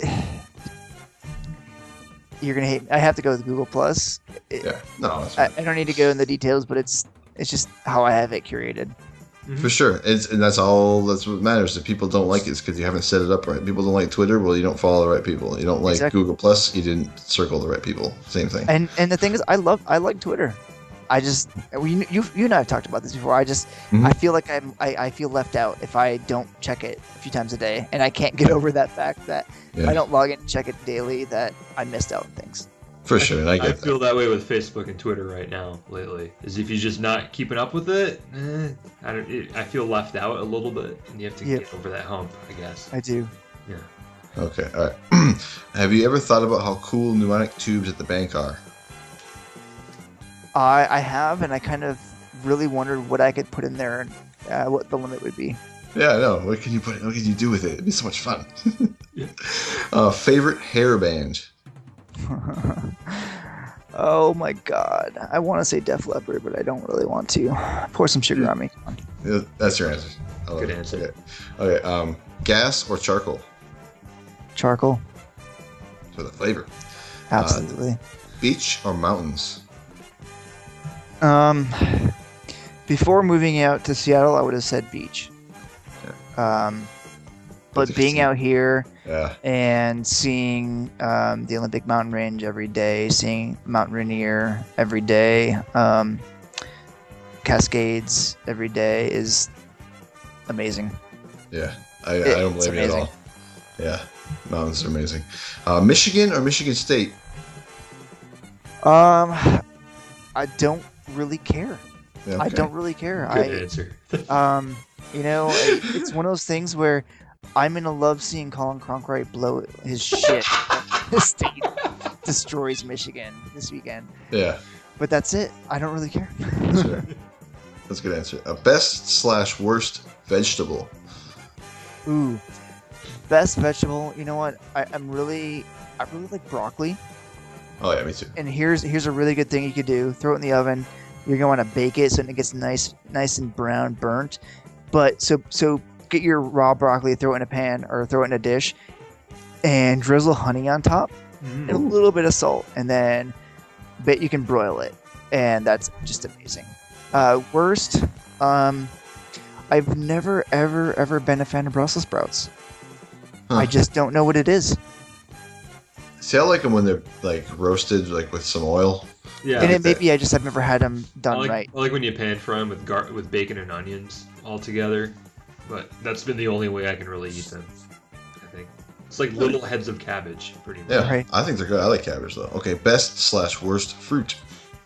You're gonna hate me. I have to go with Google Plus. It-
yeah. No, that's
I,
fine.
I don't need to go in the details, but it's it's just how I have it curated.
For sure. It's, and that's all that's what matters. If people don't like it, it's because you haven't set it up right. People don't like Twitter, well, you don't follow the right people. You don't like
Exactly.
Google Plus, you didn't circle the right people. Same thing.
And and the thing is, I love I like Twitter. I just we you you and I have talked about this before. I just
Mhm.
I feel like I'm I, I feel left out if I don't check it a few times a day, and I can't get over that fact that if
Yeah.
I don't log in and check it daily, that I missed out on things.
For sure, and I
I
get that.
feel that way with Facebook and Twitter right now lately. Is if you're just not keeping up with it, eh, I don't. It, I feel left out a little bit, and you have to
Yep.
get over that hump, I guess.
I do.
Yeah.
Okay, all right. Have you ever thought about how cool pneumatic tubes at the bank are?
I I have, and I kind of really wondered what I could put in there and uh, what the limit would be.
Yeah, I know. What can you put? What can you do with it? It'd be so much fun.
Yeah.
Uh, favorite hair band?
Oh my god. I want to say Def Leppard, but I don't really want to. Pour some sugar on me. Come on.
Yeah, that's your answer. I love
Good
it.
answer.
Okay. Okay. Um, gas or charcoal
Charcoal.
for the flavor?
Absolutely.
Beach or mountains?
Um, before moving out to Seattle, I would have said beach. Um, but
That's
being
interesting.
out here
Yeah.
and seeing um, the Olympic Mountain Range every day, seeing Mount Rainier every day, um, Cascades every day is amazing.
Yeah. I, I
It-
don't
it's
blame you at
amazing.
all. Yeah. Mountains are amazing. Uh, Michigan or Michigan State?
Um, I don't really care.
Yeah,
I
okay.
don't really care.
Good
I
answer.
Um, you know, it- it's one of those things where I'm gonna love seeing Colin Cronkite blow his shit. The state destroys Michigan this weekend,
Yeah.
but that's it. I don't really care.
Sure. That's a good answer. Uh, best slash worst vegetable?
Ooh, best vegetable. You know what? I, I'm really, I really like broccoli.
Oh yeah, me too.
And here's here's a really good thing you could do: throw it in the oven. You're gonna want to bake it so it gets nice, nice and brown, burnt. But so so get your raw broccoli, throw it in a pan or throw it in a dish, and drizzle honey on top and a
Mm.
little bit of salt, and then but you can broil it, and that's just amazing. Uh, worst, um, I've never ever ever been a fan of Brussels sprouts.
Huh.
I just don't know what it is,
See, I like them when they're like roasted, like with some oil.
Yeah.
and
like
it may
that.
be I just have never had them
I
done
like,
right.
I like when you pan fry them with gar- with bacon and onions all together, but that's been the only way I can really eat them. I think it's like little heads of cabbage, pretty much.
Yeah,
Right.
I think they're good. I like cabbage though. Okay, best slash worst fruit.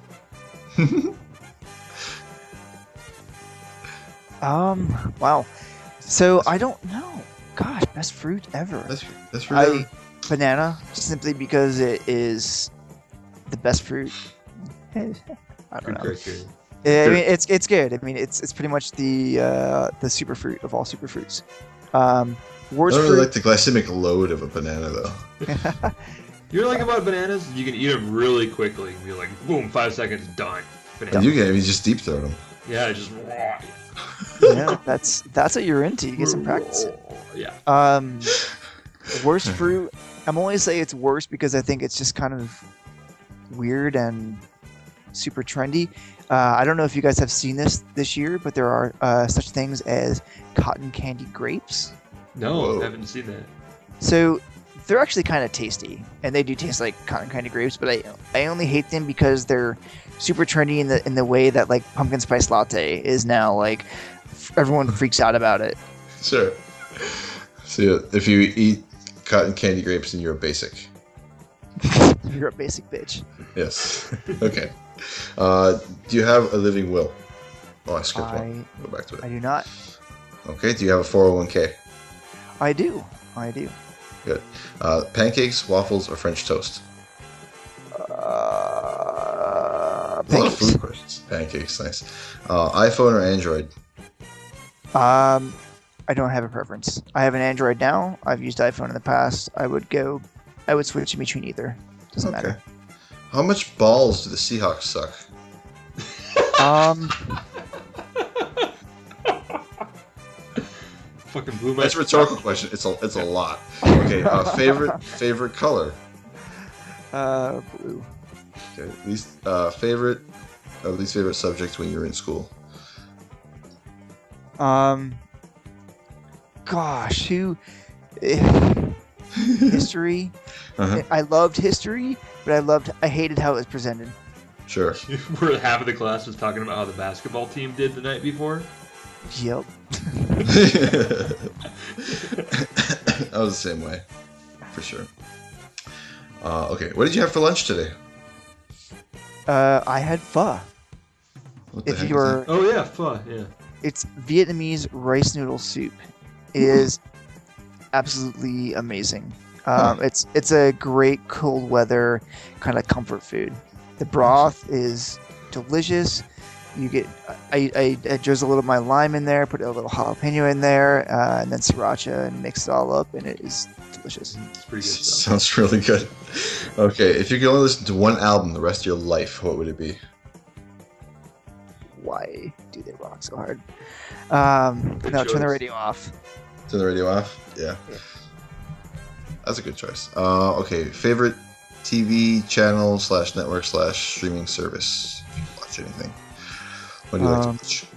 Um, wow. So I don't know. Gosh, best fruit ever.
That's that's fruit.
I
ever?
banana simply because it is the best fruit. I don't
Good
know.
criteria.
Yeah, I mean, it's it's good. I mean, it's it's pretty much the uh, the super fruit of all super fruits. Um,
I
worst
don't really
fruit.
like the glycemic load of a banana though.
You know, like about bananas, you can eat them really quickly. You're like, boom, five seconds, done.
And
Banana.
you can you just deep throat them.
Yeah, just.
Yeah, that's that's what you're into. You get some practice.
Yeah.
Um, worst fruit. I'm only say it's worst because I think it's just kind of weird and super trendy. Uh, I don't know if you guys have seen this this year, but there are uh, such things as cotton candy grapes.
No,
Whoa.
I haven't seen that.
So they're actually kind of tasty, and they do taste like cotton candy grapes. But I I only hate them because they're super trendy in the in the way that like pumpkin spice latte is now. Like f- everyone freaks out about it.
Sure. So if you eat cotton candy grapes, then you're a basic.
You're a basic bitch.
Yes. Okay. Uh, do you have a living will? Oh, I skipped
I
one. Go back to
I
it.
do not.
Okay. Do you have a four oh one k?
I do. I do.
Good. Uh, pancakes, waffles, or French toast?
Uh,
A lot of
pancakes.
food questions. Pancakes, nice. Uh, iPhone or Android?
Um, I don't have a preference. I have an Android now. I've used iPhone in the past. I would go. I would switch in between either. Doesn't
Okay.
matter.
How much balls do the Seahawks suck?
Um,
Fucking blew my.
That's a rhetorical question. It's a it's a lot. Okay. Uh, favorite favorite color?
uh, blue.
Okay. Least uh, favorite or least favorite subject when you're in school?
Um, gosh, who? History.
Uh-huh.
I loved history, but I loved. I hated how it was presented.
Sure.
Where half of the class was talking about how the basketball team did the night before.
Yep.
I was the same way, for sure. Uh, okay, what did you have for lunch today?
Uh, I had pho.
What the
If
heck
you
is
were,
Oh yeah, fun. Yeah.
it's Vietnamese rice noodle soup. It is absolutely amazing. Um, It's it's a great cold weather kind of comfort food. The broth is delicious. You get I, I, I drizzle a little of my lime in there, put a little jalapeno in there, uh, and then sriracha, and mix it all up, and it is delicious.
It's pretty good
that?
stuff.
Sounds really good. Okay, if you could only listen to one album the rest of your life, what would it be?
Why do they rock so hard? Um,
Good
no, turn the
choice.
radio off.
Turn the radio off? Yeah.
Yeah.
That's a good choice. Uh, okay, favorite T V channel slash network slash streaming service, if you watch anything. What do you like
Um,
to watch?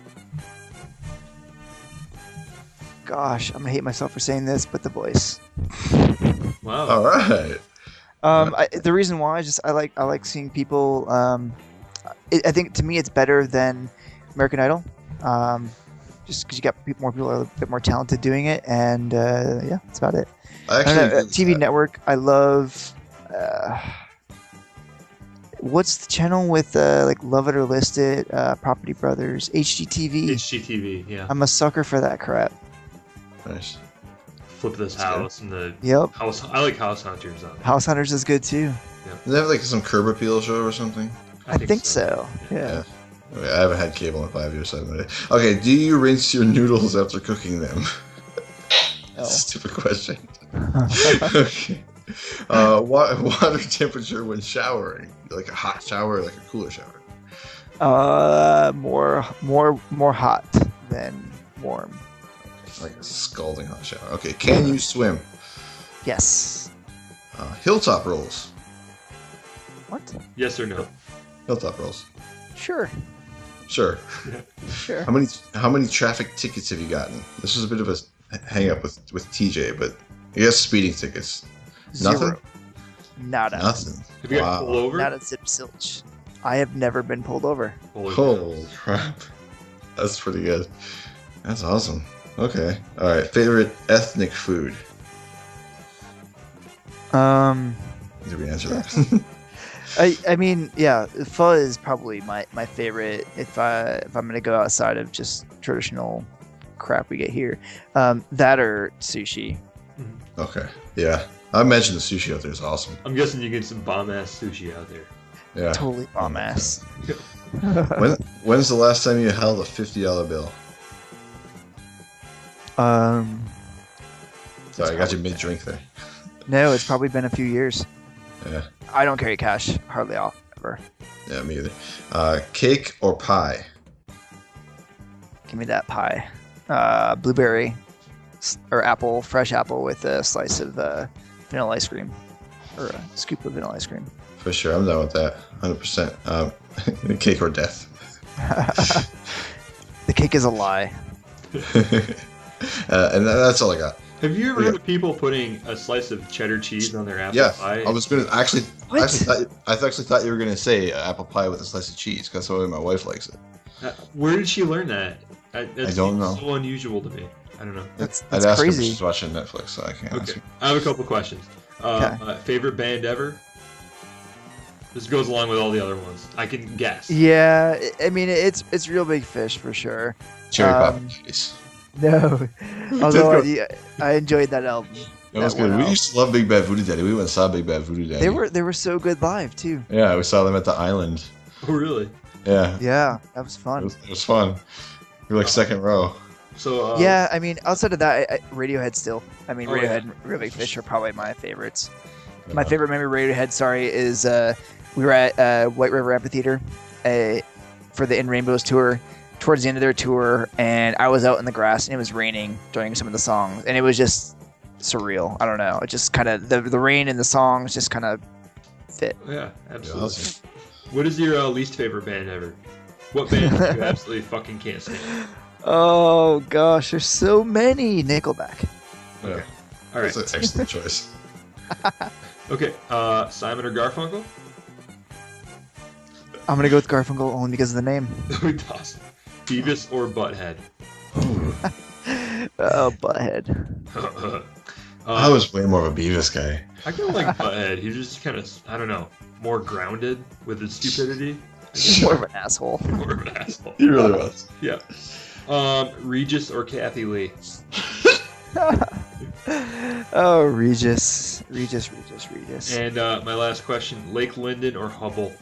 Gosh, I'm gonna hate myself for saying this, but The Voice.
Wow.
All right.
Um, I, the reason why is just I like I like seeing people. Um, it, I think to me it's better than American Idol. Um, just because you got people, more people are a bit more talented doing it, and uh, yeah, that's about it.
I
I
actually
don't know,
agree
uh,
with
T V
that.
network. I love. Uh, what's the channel with uh, like Love It or List It, uh, Property Brothers, H G T V?
H G T V. Yeah.
I'm a sucker for that crap.
Nice.
Flip this
That's good.
house and the
Yep,
house. I like House Hunters on. it.
House Hunters is good too.
Does they have like some Curb Appeal show or something?
I, think, so. Yeah.
Yeah. Okay, I haven't had cable in five years, so I have no idea. Okay, do you rinse your noodles after cooking them?
No.
Stupid question. Okay. Uh, wa- water temperature when showering? Like a hot shower or like a cooler shower?
Uh, more, more, more hot than warm.
Like a scalding hot shower. Okay, can you swim?
Yes.
Uh, hilltop rolls.
What?
Yes or no?
Hilltop rolls.
Sure.
Sure.
Sure.
How many how many traffic tickets have you gotten? This is a bit of a hang up with, with T J, but I guess speeding tickets. Nothing?
Zero. Nada.
Nothing.
Have you got pulled over?
Not a zip silch. I have never been pulled over.
Holy cow.
Holy crap. That's pretty good. That's awesome. Okay. Alright. Favorite ethnic food?
Um,
Did we answer that?
I, I mean, yeah, pho is probably my, my favorite if I if I'm gonna go outside of just traditional crap we get here. Um, that or sushi.
Okay. Yeah. I mentioned the sushi out there is awesome.
I'm guessing you get some bomb ass sushi out there.
Yeah.
Totally bomb ass.
When when's the last time you held a fifty dollar bill?
Um,
Sorry, I got you mid drink there.
no, it's probably been a few years.
Yeah.
I don't carry cash hardly all ever.
Yeah, me either. Uh, cake or pie?
Give me that pie. Uh, blueberry s- or apple, fresh apple with a slice of uh, vanilla ice cream or a scoop of vanilla ice cream.
For sure, I'm down with that. one hundred percent. Um, cake or death?
The cake is a lie.
uh, and that's all I got.
Have you ever
Yeah.
heard of people putting a slice of cheddar cheese on their apple
Yeah,
pie?
I was gonna actually. I
What?
actually, thought, I actually thought you were gonna say uh, apple pie with a slice of cheese. 'Cause that's the way my wife likes it.
Uh, Where did she learn that? I, that
I don't
seems
know.
So unusual to me. I don't know.
That's,
I'd
that's
ask her if
crazy.
she's watching Netflix, so I can't ask
Okay,
her.
I have a couple questions. Uh,
Okay.
uh, favorite band ever? This goes along with all the other ones. I can guess.
Yeah, I- I mean it's it's real big fish for sure.
Cherry
Um,
pop case.
No, although I, I enjoyed that album.
It was
that
good.
one
We
out.
used to love Big Bad Voodoo Daddy. We went and saw Big Bad Voodoo Daddy.
They were they were so good live too.
Yeah, we saw them at the island.
Oh, really?
Yeah,
Yeah, that was
it
fun.
was, it was fun. We were like second row.
So uh,
Yeah, I mean outside of that, I, I, Radiohead still. I mean
Oh,
Radiohead and Real Big Fish are probably my favorites. My favorite memory of Radiohead, sorry, is uh, we were at uh, White River Amphitheater uh, for the In Rainbows tour. Towards the end of their tour, and I was out in the grass, and it was raining during some of the songs, and it was just surreal. I don't know. It just kind of the the rain and the songs just kind of fit.
Yeah, absolutely.
Awesome.
What is your uh, least favorite band ever? What band do you absolutely fucking can't stand?
Oh gosh, there's so many. Nickelback.
Yeah,
All right.
that's an excellent choice.
Okay. Uh, Simon or Garfunkel?
I'm gonna go with Garfunkel only because of the name.
We toss. Beavis or Butthead?
Oh, Butthead.
uh,
I was way more of a Beavis guy.
I kind of like Butthead. He was just kind of, I don't know, more grounded with his stupidity.
More of an asshole.
More of an asshole.
He really was.
Yeah. Um, Regis or Kathy Lee?
Oh, Regis, Regis, Regis, Regis.
And uh, my last question: Lake Linden or Hubble?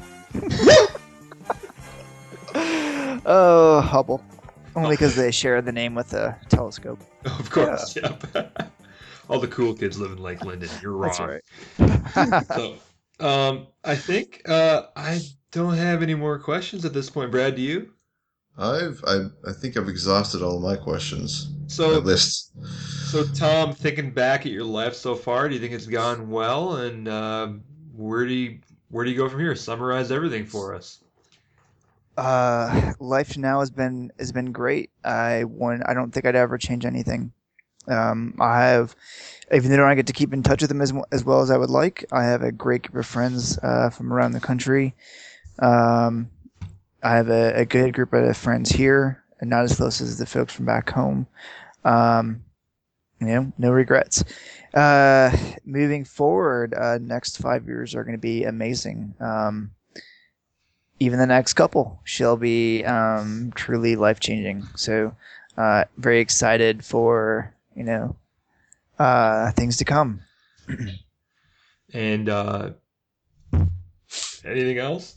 Oh, Hubble. Only because they share the name with a telescope.
Of course. Yeah. All the cool kids live in Lake Linden. You're wrong.
That's right.
So, um, I think uh, I don't have any more questions at this point. Brad, do you?
I've I, I think I've exhausted all of my questions.
So,
my list.
so Tom, thinking back at your life so far, do you think it's gone well? And uh, where do you where do you go from here? Summarize everything for us.
Uh, life now has been has been great. I one I don't think I'd ever change anything. Um, I have, even though I don't get to keep in touch with them as as well as I would like, I have a great group of friends uh, from around the country. Um, I have a, a good group of friends here, and not as close as the folks from back home. Um, you know, no regrets. Uh, moving forward, uh, next five years are going to be amazing. Um, even the next couple shall be um, truly life changing. So, uh, very excited for you know uh, things to come.
And uh, anything else?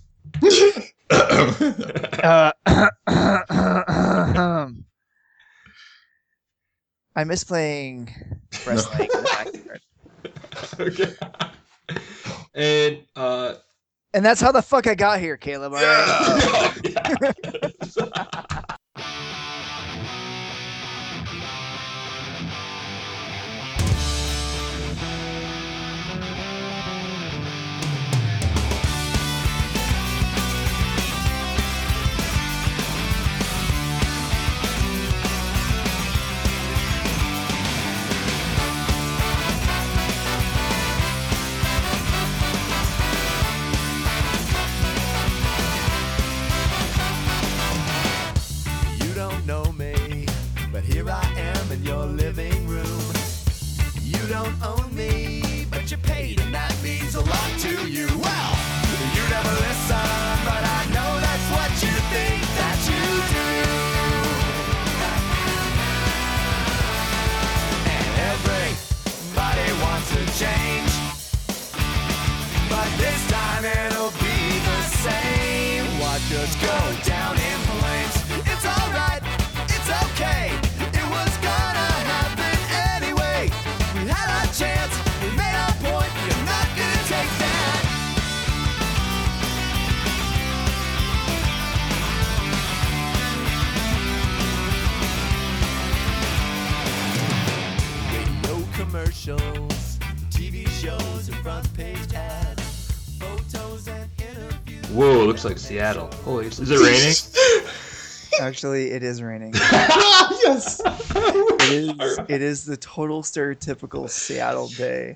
Uh, I miss playing wrestling in the backyard.
Okay. And uh,
And that's how the fuck I got here, Caleb. All right?
yeah.
You don't know me, but here I am in your living room. You don't own me, but you paid, and that means a lot to you. Well, you never listen, but I know that's what you think that you do. And everybody wants to change, but this time it'll be the just go down in flames. It's alright, it's okay. It was gonna happen anyway. We had our chance, we made our point. You're not gonna take that. Radio commercials, T V shows, and front page ads, photos and interviews.
Whoa, looks like Seattle. Holy, is it raining?
Actually, it is raining.
Yes.
It is. It is the total stereotypical Seattle day.